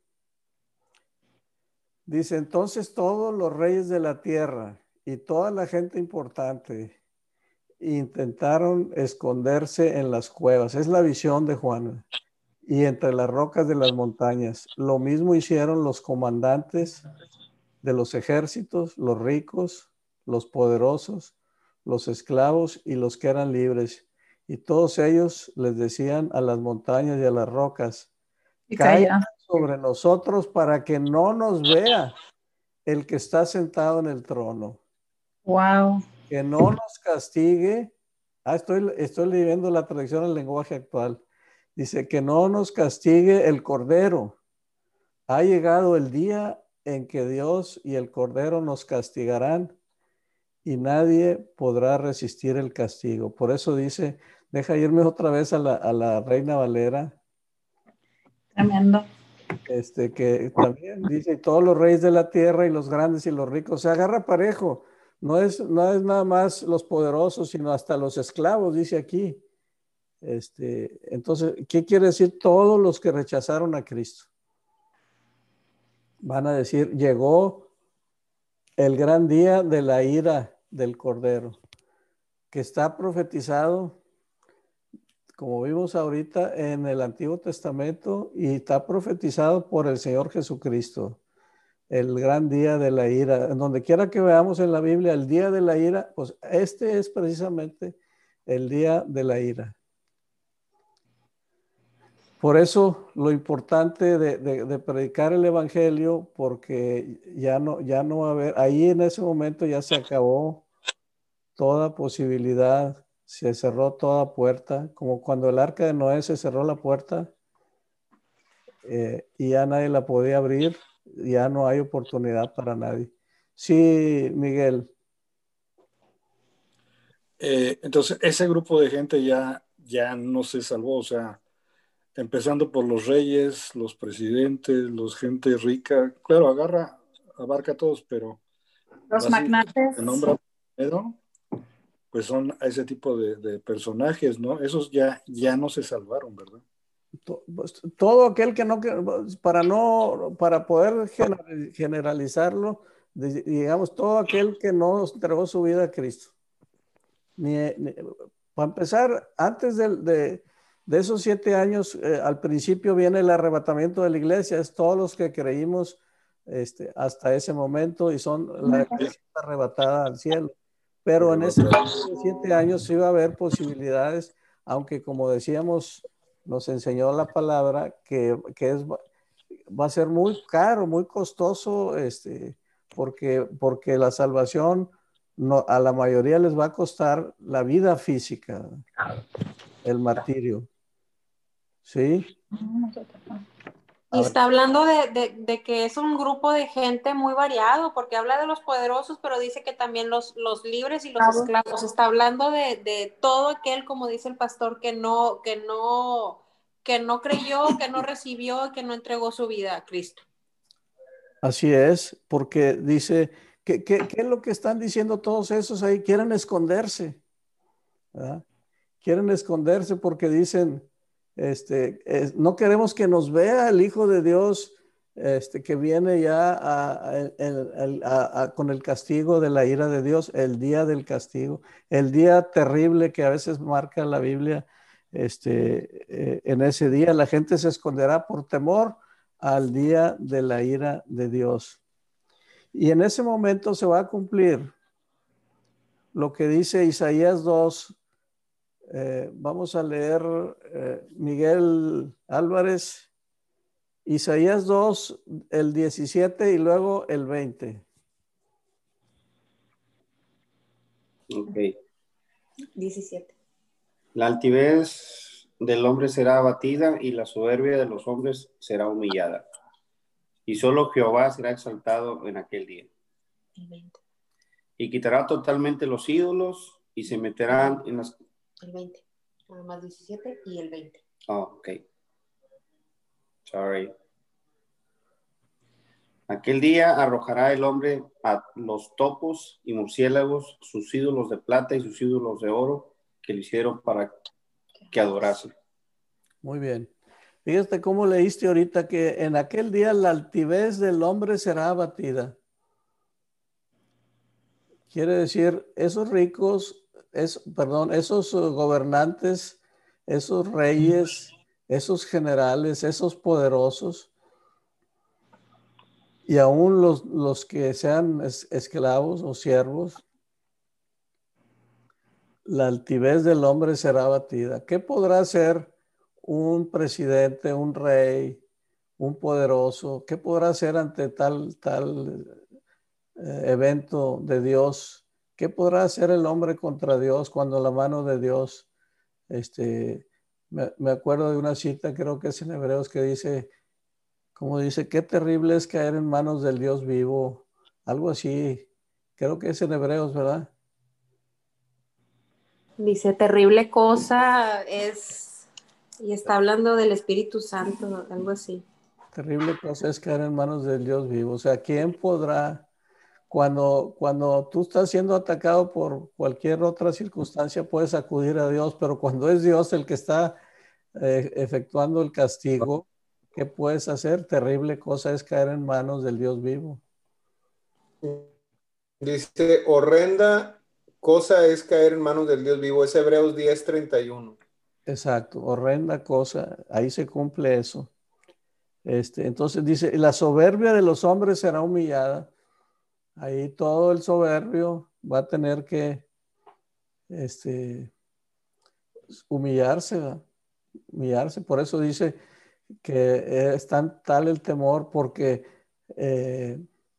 Dice, entonces todos los reyes de la tierra y toda la gente importante intentaron esconderse en las cuevas. Es la visión de Juan. Y entre las rocas de las montañas. Lo mismo hicieron los comandantes de los ejércitos, los ricos, los poderosos, los esclavos y los que eran libres. Y todos ellos les decían a las montañas y a las rocas, caigan sobre nosotros para que no nos vea el que está sentado en el trono. Wow. Que no nos castigue. Ah, estoy, estoy leyendo la traducción al lenguaje actual. Dice que no nos castigue el Cordero. Ha llegado el día en que Dios y el Cordero nos castigarán y nadie podrá resistir el castigo. Por eso dice, deja irme otra vez a la, a la Reina Valera. Tremendo. Este, que también dice, todos los reyes de la tierra y los grandes y los ricos, se agarra parejo. No es, no es nada más los poderosos, sino hasta los esclavos, dice aquí. Este, entonces, ¿qué quiere decir? Todos los que rechazaron a Cristo van a decir, llegó el gran día de la ira del Cordero, que está profetizado, como vimos ahorita en el Antiguo Testamento, y está profetizado por el Señor Jesucristo, el gran día de la ira. En donde quiera que veamos en la Biblia el día de la ira, pues este es precisamente el día de la ira. Por eso lo importante de, de, de predicar el evangelio, porque ya no, ya no va a haber, ahí en ese momento ya se acabó toda posibilidad, se cerró toda puerta, como cuando el arca de Noé se cerró la puerta eh, y ya nadie la podía abrir, ya no hay oportunidad para nadie. Sí, Miguel. Eh, entonces, ese grupo de gente ya, ya no se salvó, o sea, empezando por los reyes, los presidentes, los gente rica, claro, agarra, abarca a todos, pero los magnates, se nombra primero, pues son ese tipo de, de personajes, ¿no? Esos ya, ya no se salvaron, ¿verdad? Todo aquel que no, para no, para poder generalizarlo, digamos, todo aquel que no entregó su vida a Cristo. Ni, ni, para empezar, antes de, de, de esos siete años, eh, al principio viene el arrebatamiento de la iglesia, es todos los que creímos este, hasta ese momento y son la iglesia arrebatada al cielo. Pero en esos siete años sí va a haber posibilidades, aunque como decíamos, nos enseñó la palabra que, que es, va a ser muy caro, muy costoso, este, porque, porque la salvación no, a la mayoría les va a costar la vida física, el martirio. ¿Sí? Y está hablando de, de, de que es un grupo de gente muy variado, porque habla de los poderosos, pero dice que también los, los libres y los esclavos. Está hablando de, de todo aquel, como dice el pastor, que no, que no, que no creyó, que no recibió, que no entregó su vida a Cristo. Así es, porque dice, ¿qué, qué, qué es lo que están diciendo todos esos ahí? Quieren esconderse, ¿verdad? Quieren esconderse porque dicen, este, es, no queremos que nos vea el Hijo de Dios este, que viene ya a, a, a, a, con el castigo de la ira de Dios, el día del castigo, el día terrible que a veces marca la Biblia. Este, eh, en ese día la gente se esconderá por temor al día de la ira de Dios. Y en ese momento se va a cumplir lo que dice Isaías dos. Eh, vamos a leer, eh, Miguel Álvarez, Isaías dos, el diecisiete y luego el veinte. Ok. diecisiete. La altivez del hombre será abatida y la soberbia de los hombres será humillada. Y solo Jehová será exaltado en aquel día. El veinte. Y quitará totalmente los ídolos y se meterán en las... El veinte. Nada más diecisiete y el veinte. Oh, ok. Sorry. Aquel día arrojará el hombre a los topos y murciélagos, sus ídolos de plata y sus ídolos de oro que le hicieron para que adorase. Muy bien. Fíjate cómo leíste ahorita que en aquel día la altivez del hombre será abatida. Quiere decir, esos ricos, es, perdón, esos uh, gobernantes, esos reyes, esos generales, esos poderosos, y aún los, los que sean es, esclavos o siervos, la altivez del hombre será abatida. ¿Qué podrá hacer un presidente, un rey, un poderoso? ¿Qué podrá hacer ante tal, tal eh, evento de Dios? ¿Qué podrá hacer el hombre contra Dios cuando la mano de Dios, este, me, me acuerdo de una cita, creo que es en Hebreos, que dice, como dice, qué terrible es caer en manos del Dios vivo, algo así, creo que es en Hebreos, ¿verdad? Dice, terrible cosa es, y está hablando del Espíritu Santo, algo así. Terrible cosa es caer en manos del Dios vivo. O sea, ¿quién podrá, cuando, cuando tú estás siendo atacado por cualquier otra circunstancia, puedes acudir a Dios, pero cuando es Dios el que está eh, efectuando el castigo, ¿qué puedes hacer? Terrible cosa es caer en manos del Dios vivo. Dice, horrenda cosa es caer en manos del Dios vivo. Es Hebreos diez treinta y uno. Exacto, horrenda cosa. Ahí se cumple eso. Este, entonces dice, la soberbia de los hombres será humillada. Ahí todo el soberbio va a tener que este, humillarse, ¿verdad? Humillarse. Por eso dice que es tan tal el temor, porque eh,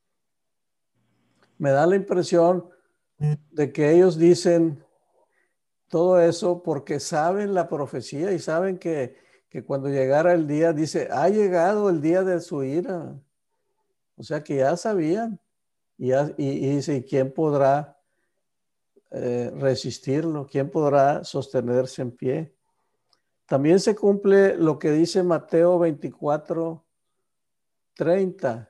me da la impresión de que ellos dicen todo eso porque saben la profecía y saben que, que cuando llegara el día, dice, ha llegado el día de su ira. O sea que ya sabían. Y, ya, y, y dice, ¿y quién podrá eh, resistirlo? ¿Quién podrá sostenerse en pie? También se cumple lo que dice Mateo veinticuatro treinta.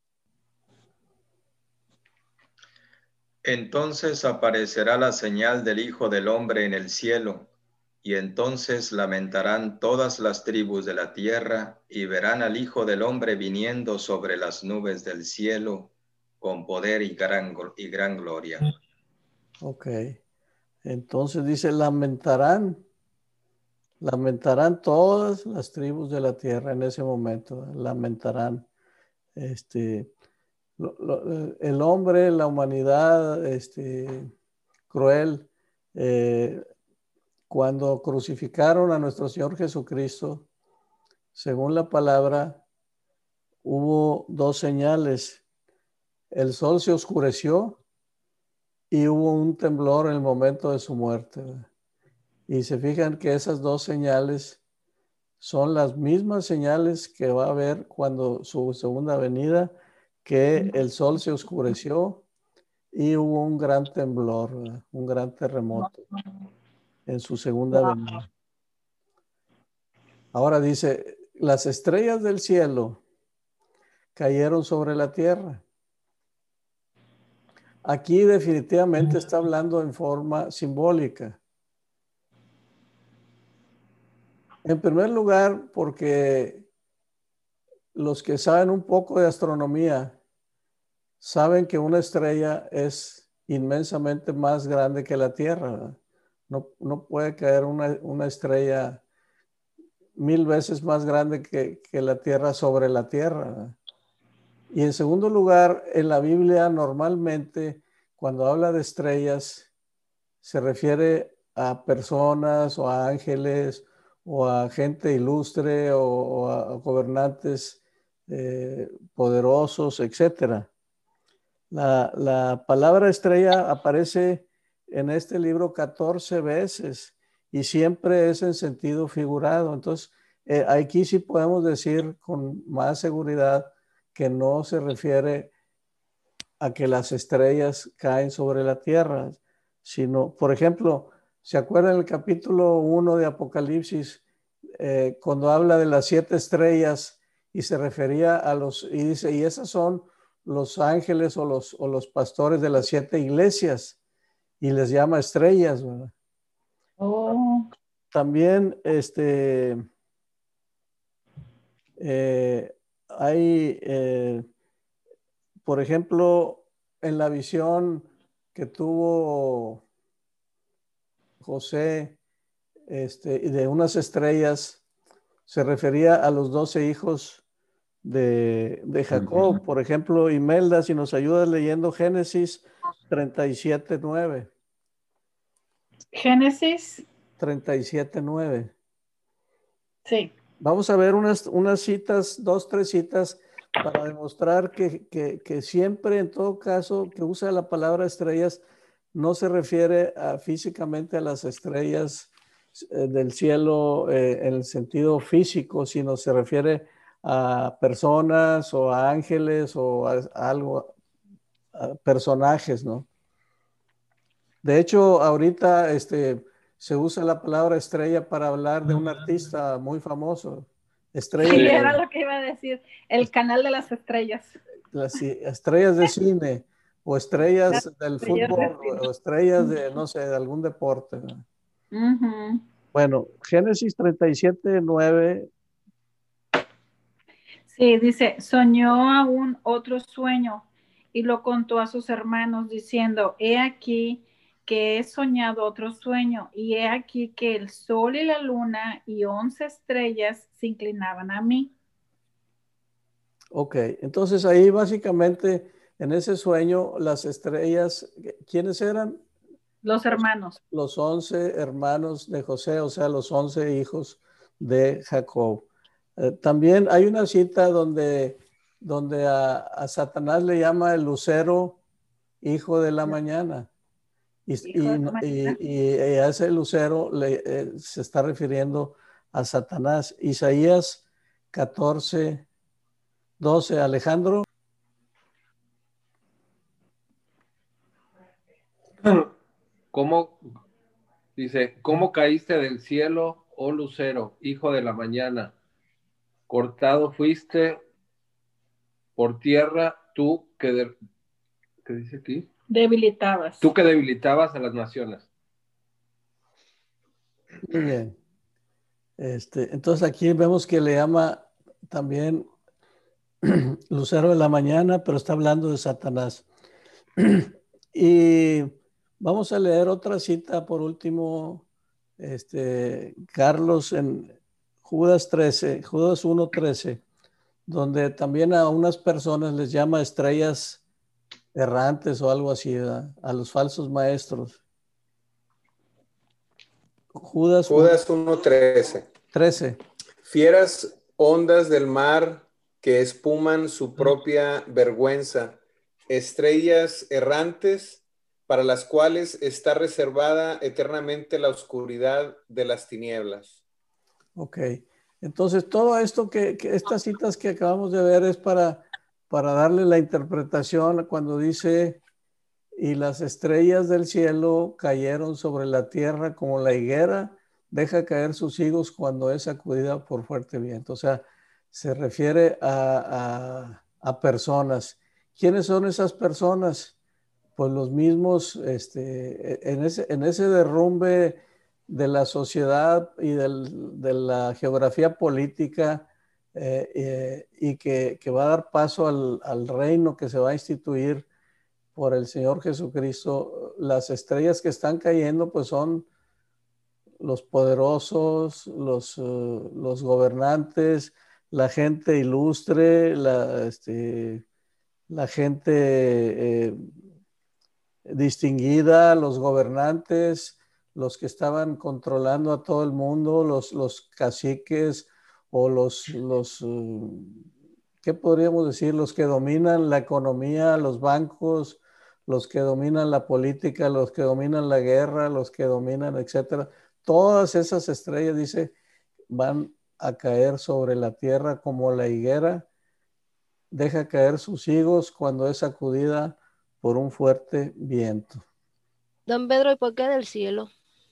Entonces aparecerá la señal del Hijo del Hombre en el cielo, y entonces lamentarán todas las tribus de la tierra, y verán al Hijo del Hombre viniendo sobre las nubes del cielo, con poder y gran, y gran gloria. Ok. Entonces dice, lamentarán, lamentarán todas las tribus de la tierra en ese momento, lamentarán. Este, lo, lo, el hombre, la humanidad, este, cruel, eh, cuando crucificaron a nuestro Señor Jesucristo, según la palabra, hubo dos señales. El sol se oscureció y hubo un temblor en el momento de su muerte. Y se fijan que esas dos señales son las mismas señales que va a haber cuando su segunda venida, que el sol se oscureció y hubo un gran temblor, ¿verdad? Un gran terremoto en su segunda venida. Ahora dice, las estrellas del cielo cayeron sobre la tierra. Aquí definitivamente está hablando en forma simbólica. En primer lugar, porque los que saben un poco de astronomía saben que una estrella es inmensamente más grande que la Tierra, ¿verdad? No, no puede caer una, una estrella mil veces más grande que, que la Tierra sobre la Tierra, ¿verdad? Y en segundo lugar, en la Biblia normalmente cuando habla de estrellas se refiere a personas o a ángeles o a gente ilustre o, o a gobernantes eh, poderosos, etcétera. La, la palabra estrella aparece en este libro catorce veces y siempre es en sentido figurado. Entonces, eh, aquí sí podemos decir con más seguridad que no se refiere a que las estrellas caen sobre la tierra, sino, por ejemplo, ¿se acuerdan el capítulo uno de Apocalipsis eh, cuando habla de las siete estrellas y se refería a los, y dice, y esas son los ángeles o los, o los pastores de las siete iglesias y les llama estrellas, ¿verdad? Oh. También este, eh, hay, eh, por ejemplo, en la visión que tuvo José este, de unas estrellas, se refería a los doce hijos de, de Jacob. Uh-huh. Por ejemplo, Imelda, si nos ayudas leyendo Génesis treinta y siete nueve. Génesis treinta y siete nueve. Sí. Vamos a ver unas, unas citas, dos, tres citas, para demostrar que, que, que siempre, en todo caso, que usa la palabra estrellas, no se refiere a, físicamente a las estrellas eh, del cielo eh, en el sentido físico, sino se refiere a personas o a ángeles o a, a algo, a personajes, ¿no? De hecho, ahorita este, se usa la palabra estrella para hablar de un artista muy famoso. Estrella sí, de, era lo que iba a decir, el canal de las estrellas. Las estrellas de cine o estrellas las del estrellas fútbol de o estrellas de, no sé, de algún deporte, ¿no? Uh-huh. Bueno, Génesis treinta y siete nueve. Sí, dice, soñó aún otro sueño y lo contó a sus hermanos diciendo, he aquí que he soñado otro sueño y he aquí que el sol y la luna y once estrellas se inclinaban a mí. Ok, entonces ahí básicamente en ese sueño las estrellas, ¿quiénes eran? Los hermanos. Los once hermanos de José, o sea, los once hijos de Jacob. Eh, también hay una cita donde, donde a, a Satanás le llama el lucero hijo de la mañana. Y, y, y, y a ese lucero le, eh, se está refiriendo a Satanás. Isaías catorce doce. Alejandro. ¿Cómo, dice, cómo caíste del cielo, oh lucero, hijo de la mañana? Cortado fuiste por tierra, tú que, de, ¿qué dice aquí? Debilitabas. Tú que debilitabas a las naciones. Muy bien. Este, entonces aquí vemos que le llama también lucero de la mañana, pero está hablando de Satanás. Y vamos a leer otra cita por último, este, Carlos, en Judas trece, Judas uno trece, donde también a unas personas les llama estrellas errantes o algo así, ¿verdad? A los falsos maestros. Judas, Judas uno trece. trece. Fieras ondas del mar que espuman su propia vergüenza, estrellas errantes para las cuales está reservada eternamente la oscuridad de las tinieblas. Ok, entonces todo esto que, que estas citas que acabamos de ver es para, para darle la interpretación cuando dice, y las estrellas del cielo cayeron sobre la tierra como la higuera deja caer sus higos cuando es sacudida por fuerte viento. O sea, se refiere a, a, a personas. ¿Quiénes son esas personas? Pues los mismos, este, en, ese, en ese derrumbe de la sociedad y del, de la geografía política eh, eh, y que, que va a dar paso al, al reino que se va a instituir por el Señor Jesucristo, las estrellas que están cayendo pues son los poderosos, los, uh, los gobernantes, la gente ilustre, la, este, la gente eh, distinguida, los gobernantes, los que estaban controlando a todo el mundo, los, los caciques o los, los uh, ¿qué podríamos decir? Los que dominan la economía, los bancos, los que dominan la política, los que dominan la guerra, los que dominan, etcétera. Todas esas estrellas, dice, van a caer sobre la tierra como la higuera deja caer sus higos cuando es sacudida por un fuerte viento. Don Pedro, ¿y por qué del cielo?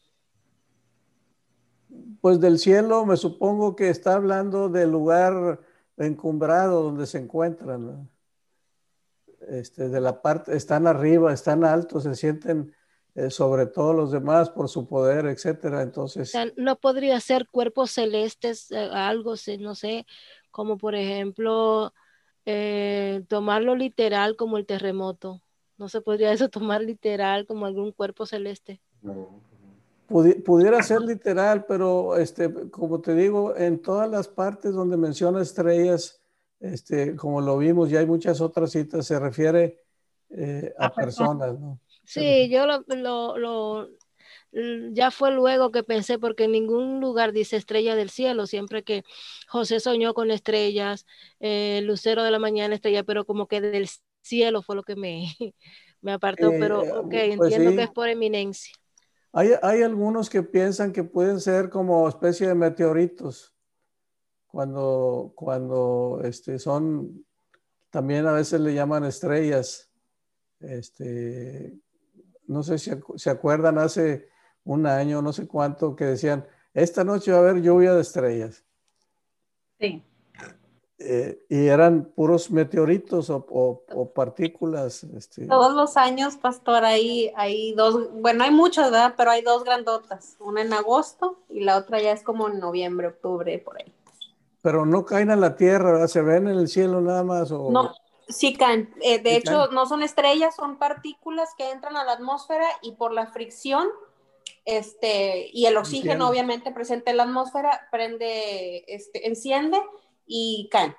Pues del cielo me supongo que está hablando del lugar encumbrado donde se encuentran, ¿no? Este, de la parte, están arriba, están altos, se sienten eh, sobre todos los demás por su poder, etcétera. Entonces, O sea, no podría ser cuerpos celestes, eh, algo, sí, no sé, como por ejemplo, eh, tomarlo literal como el terremoto. No se podría eso tomar literal como algún cuerpo celeste. pudi- pudiera ser literal, pero este, como te digo, en todas las partes donde menciona estrellas, este, como lo vimos, ya hay muchas otras citas, se refiere eh, a personas, ¿no? Se Sí, yo lo, lo, lo- l- ya fue luego que pensé, porque en ningún lugar dice estrella del cielo, siempre que José soñó con estrellas, eh, lucero de la mañana, estrella, pero como que del cielo fue lo que me, me apartó, pero Eh, ok, pues entiendo que sí, es por eminencia. hay, hay algunos que piensan que pueden ser como especie de meteoritos, cuando, cuando este, son, también a veces le llaman estrellas. Este, no sé si acu- se acuerdan hace un año, no sé cuánto, que decían, esta noche va a haber lluvia de estrellas. Sí. Eh, y eran puros meteoritos o, o- o partículas. Este, Todos los años, pastor, hay, hay dos, bueno, hay muchas, ¿verdad? Pero hay dos grandotas, una en agosto y la otra ya es como en noviembre, octubre, por ahí. pero no caen a la tierra, ¿verdad? Se ven en el cielo nada más. O, No, sí caen. Eh, de ¿sí hecho, caen? no son estrellas, son partículas que entran a la atmósfera y por la fricción, este, y el oxígeno Entiendo. obviamente presente en la atmósfera, prende, este, enciende y caen.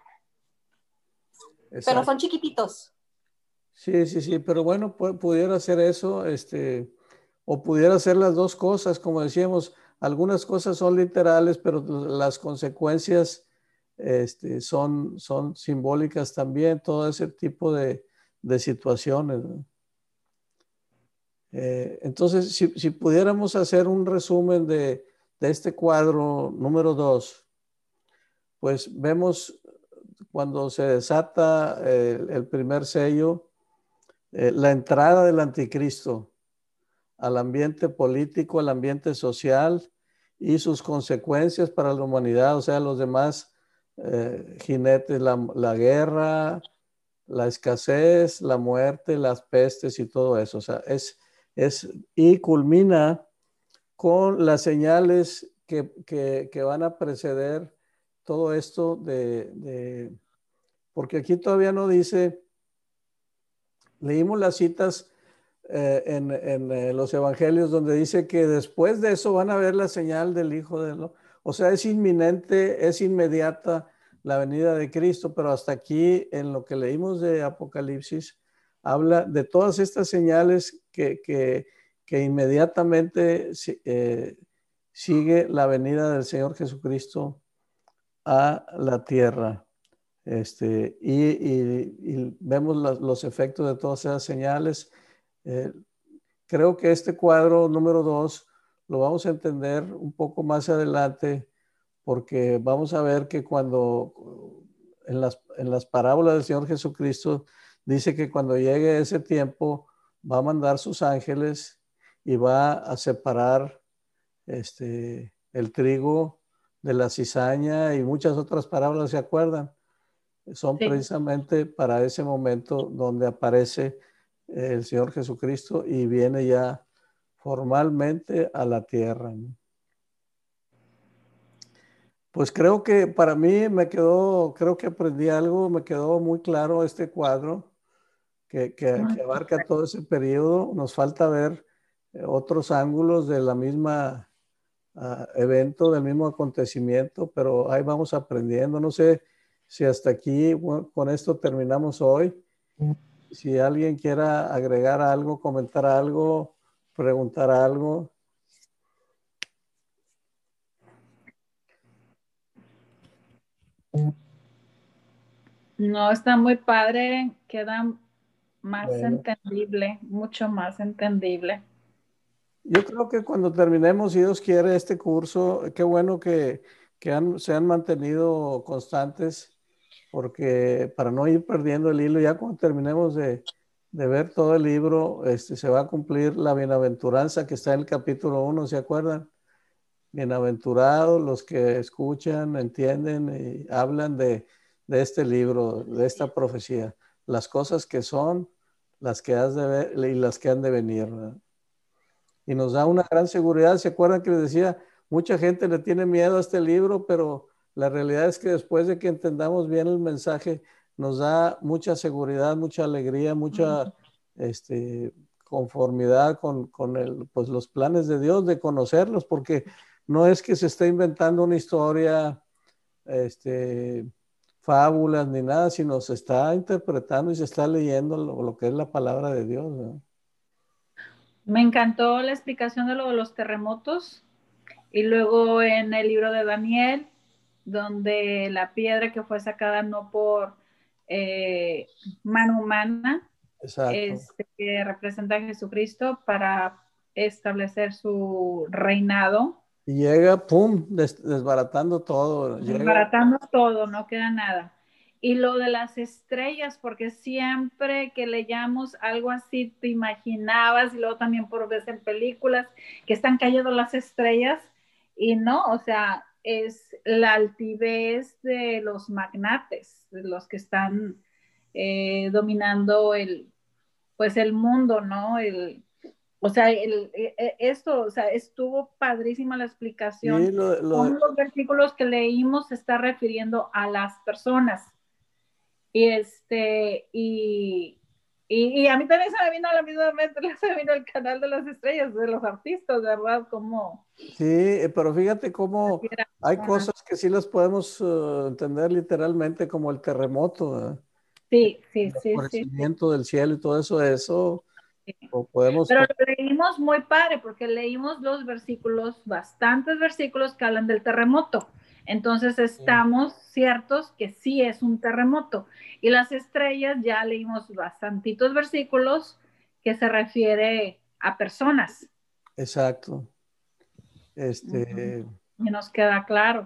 Pero Exacto. son chiquititos. Sí, sí, sí, pero bueno, pu- pudiera ser eso, este, o pudiera ser las dos cosas, como decíamos, algunas cosas son literales, pero las consecuencias, este, son, son simbólicas también, todo ese tipo de, de situaciones, ¿no? Eh, entonces, si, si pudiéramos hacer un resumen de, de este cuadro número dos, pues vemos cuando se desata eh, el primer sello, eh, la entrada del anticristo al ambiente político, al ambiente social y sus consecuencias para la humanidad, o sea, los demás eh, jinetes, la, la guerra, la escasez, la muerte, las pestes y todo eso. O sea, es, es y culmina con las señales que, que, que van a preceder todo esto de, de, porque aquí todavía no dice, leímos las citas eh, en, en eh, los evangelios donde dice que después de eso van a ver la señal del Hijo de Dios. O sea, es inminente, es inmediata la venida de Cristo, pero hasta aquí en lo que leímos de Apocalipsis habla de todas estas señales que, que, que inmediatamente eh, sigue la venida del Señor Jesucristo a la tierra. Este, y, y, y vemos la, los efectos de todas esas señales. Eh, creo que este cuadro número dos lo vamos a entender un poco más adelante, porque vamos a ver que cuando en las, en las parábolas del Señor Jesucristo dice que cuando llegue ese tiempo va a mandar sus ángeles y va a separar este, el trigo de la cizaña y muchas otras parábolas, ¿se acuerdan? Son Sí. precisamente para ese momento donde aparece el Señor Jesucristo y viene ya formalmente a la tierra, ¿no? Pues creo que para mí me quedó, creo que aprendí algo, me quedó muy claro este cuadro que, que, que abarca todo ese periodo. Nos falta ver eh, otros ángulos de la misma uh, evento, del mismo acontecimiento, pero ahí vamos aprendiendo. No sé si hasta aquí, bueno, con esto terminamos hoy. Si alguien quiera agregar algo, comentar algo, preguntar algo. No, está muy padre, queda más Bueno. entendible, mucho más entendible. Yo creo que cuando terminemos, si Dios quiere, este curso, qué bueno que, que han, se han mantenido constantes, porque para no ir perdiendo el hilo, ya cuando terminemos de, de ver todo el libro, este, se va a cumplir la bienaventuranza que está en el capítulo uno, ¿se acuerdan? Bienaventurados los que escuchan, entienden y hablan de, de este libro, de esta profecía, las cosas que son, las que has de ver y las que han de venir, ¿verdad? Y nos da una gran seguridad. ¿Se acuerdan que les decía? Mucha gente le tiene miedo a este libro, pero la realidad es que después de que entendamos bien el mensaje, nos da mucha seguridad, mucha alegría, mucha este, conformidad con, con el, pues, los planes de Dios, de conocerlos, porque no es que se esté inventando una historia, este, fábulas ni nada, sino se está interpretando y se está leyendo lo, lo que es la palabra de Dios, ¿no? Me encantó la explicación de lo de los terremotos y luego en el libro de Daniel, donde la piedra que fue sacada no por eh, mano humana, este, que representa a Jesucristo para establecer su reinado. Y llega, pum, des, desbaratando todo. Desbaratando llega... todo, no queda nada. Y lo de las estrellas, porque siempre que leíamos algo así, te imaginabas, y luego también por veces en películas, que están cayendo las estrellas, y no, o sea, es la altivez de los magnates, de los que están eh, dominando el, pues el mundo, ¿no? El, o sea, el, esto, o sea, estuvo padrísima la explicación. Sí, lo, lo... Con los versículos que leímos se está refiriendo a las personas. Y este, y, y, y a mí también se me vino a la misma mente, se me vino el canal de las estrellas, de los artistas, ¿verdad? Como... Sí, pero fíjate cómo hay cosas que sí las podemos uh, entender literalmente, como el terremoto, ¿eh? Sí, sí, el sí. oscurecimiento sí, sí. del cielo y todo eso, eso sí. o podemos... Pero lo leímos muy padre, porque leímos los versículos, bastantes versículos que hablan del terremoto. Entonces estamos sí. ciertos que sí es un terremoto. Y las estrellas ya leímos bastantitos versículos que se refiere a personas. Exacto. Este... Uh-huh. Y nos queda claro.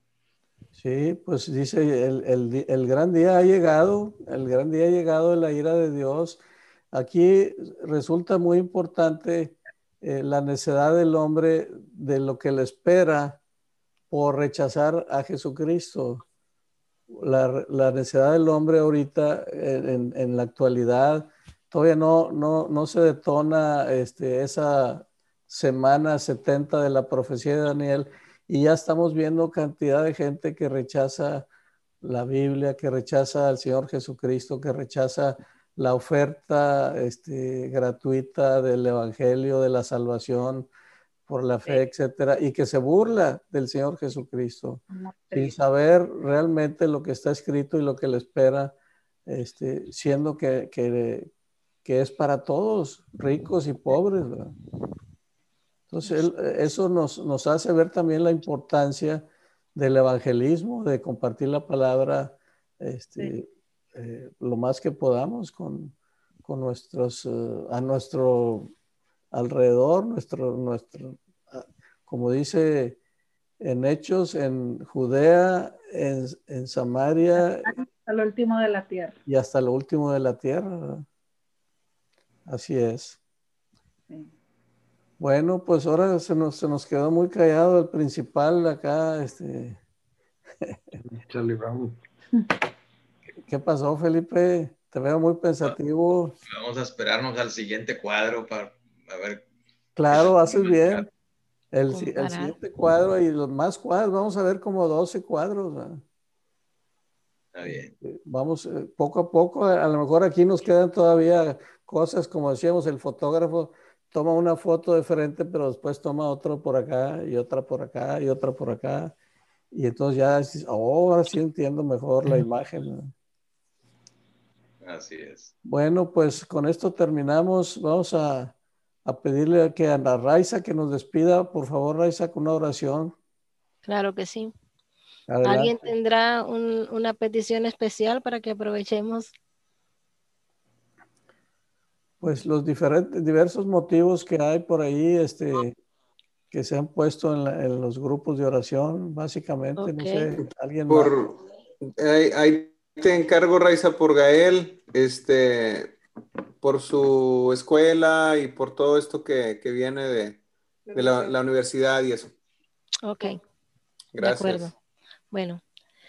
Sí, pues dice, el, el, el gran día ha llegado, el gran día ha llegado de la ira de Dios. Aquí resulta muy importante eh, la necedad del hombre de lo que le espera por rechazar a Jesucristo. La, la necedad del hombre ahorita, en, en la actualidad, todavía no, no, no se detona este, esa semana setenta de la profecía de Daniel, y ya estamos viendo cantidad de gente que rechaza la Biblia, que rechaza al Señor Jesucristo, que rechaza la oferta este, gratuita del Evangelio, de la salvación por la fe, sí. etcétera, y que se burla del Señor Jesucristo, sin saber realmente lo que está escrito y lo que le espera, este, siendo que, que, que es para todos, ricos y pobres, ¿verdad? Entonces, él, eso nos, nos hace ver también la importancia del evangelismo, de compartir la palabra este, sí. eh, lo más que podamos con, con nuestros, uh, a nuestro alrededor, nuestro, nuestro, como dice en Hechos, en Judea, en, en Samaria. Hasta lo último de la tierra. Y hasta lo último de la tierra, ¿verdad? Así es. Sí. Bueno, pues ahora se nos, se nos quedó muy callado el principal acá, este. Charlie Brown. ¿Qué pasó, Felipe? Te veo muy pensativo. Vamos a esperarnos al siguiente cuadro para a ver. Claro, haces bien. El, el siguiente cuadro y los más cuadros, vamos a ver como doce cuadros, ¿verdad? Está bien. Vamos poco a poco, a lo mejor aquí nos quedan todavía cosas, como decíamos, el fotógrafo toma una foto de frente, pero después toma otro por acá y otra por acá y otra por acá. Y entonces ya dices, oh, ahora sí entiendo mejor la imagen, ¿no? Así es. Bueno, pues con esto terminamos. Vamos a, a pedirle a que a la Raiza que nos despida, por favor, Raiza, con una oración. Claro que sí. Adelante. ¿Alguien tendrá un, una petición especial para que aprovechemos? Pues los diferentes, diversos motivos que hay por ahí, este, que se han puesto en, la, en los grupos de oración, básicamente, okay. No sé, alguien por, más. Ahí, ahí te encargo, Raiza, por Gael, este, por su escuela y por todo esto que, que viene de, de la, la universidad y eso. Ok. Gracias. De acuerdo. Bueno.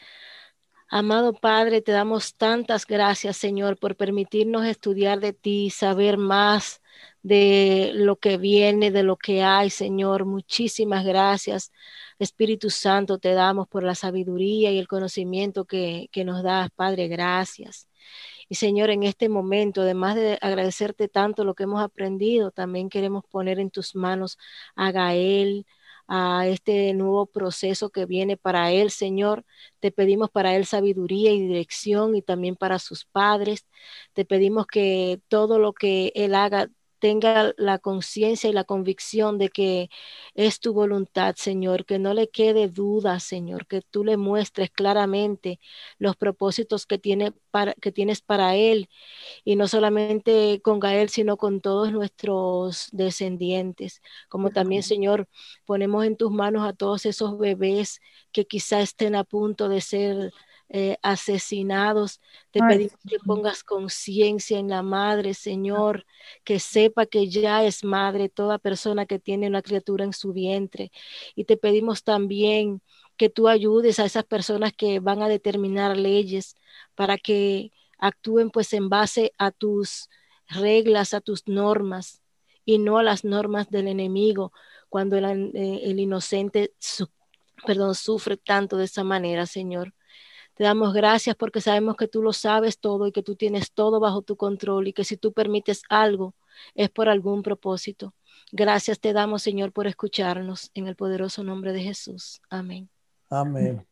Amado Padre, te damos tantas gracias, Señor, por permitirnos estudiar de ti, saber más de lo que viene, de lo que hay, Señor. Muchísimas gracias, Espíritu Santo, te damos por la sabiduría y el conocimiento que, que nos das, Padre, gracias. Y Señor, en este momento, además de agradecerte tanto lo que hemos aprendido, también queremos poner en tus manos a Gael, a este nuevo proceso que viene para él, Señor. Te pedimos para él sabiduría y dirección y también para sus padres. Te pedimos que todo lo que él haga tenga la conciencia y la convicción de que es tu voluntad, Señor, que no le quede duda, Señor, que tú le muestres claramente los propósitos que, tiene para, que tienes para él, y no solamente con Gael, sino con todos nuestros descendientes. Como también, Señor, ponemos en tus manos a todos esos bebés que quizá estén a punto de ser Eh, asesinados. Te Ay. pedimos que pongas conciencia en la madre, Señor, que sepa que ya es madre toda persona que tiene una criatura en su vientre. Y te pedimos también que tú ayudes a esas personas que van a determinar leyes para que actúen pues en base a tus reglas, a tus normas y no a las normas del enemigo, cuando el, eh, el inocente su, perdón, sufre tanto de esa manera, Señor. Te damos gracias porque sabemos que tú lo sabes todo y que tú tienes todo bajo tu control y que si tú permites algo es por algún propósito. Gracias te damos, Señor, por escucharnos en el poderoso nombre de Jesús. Amén. Amén.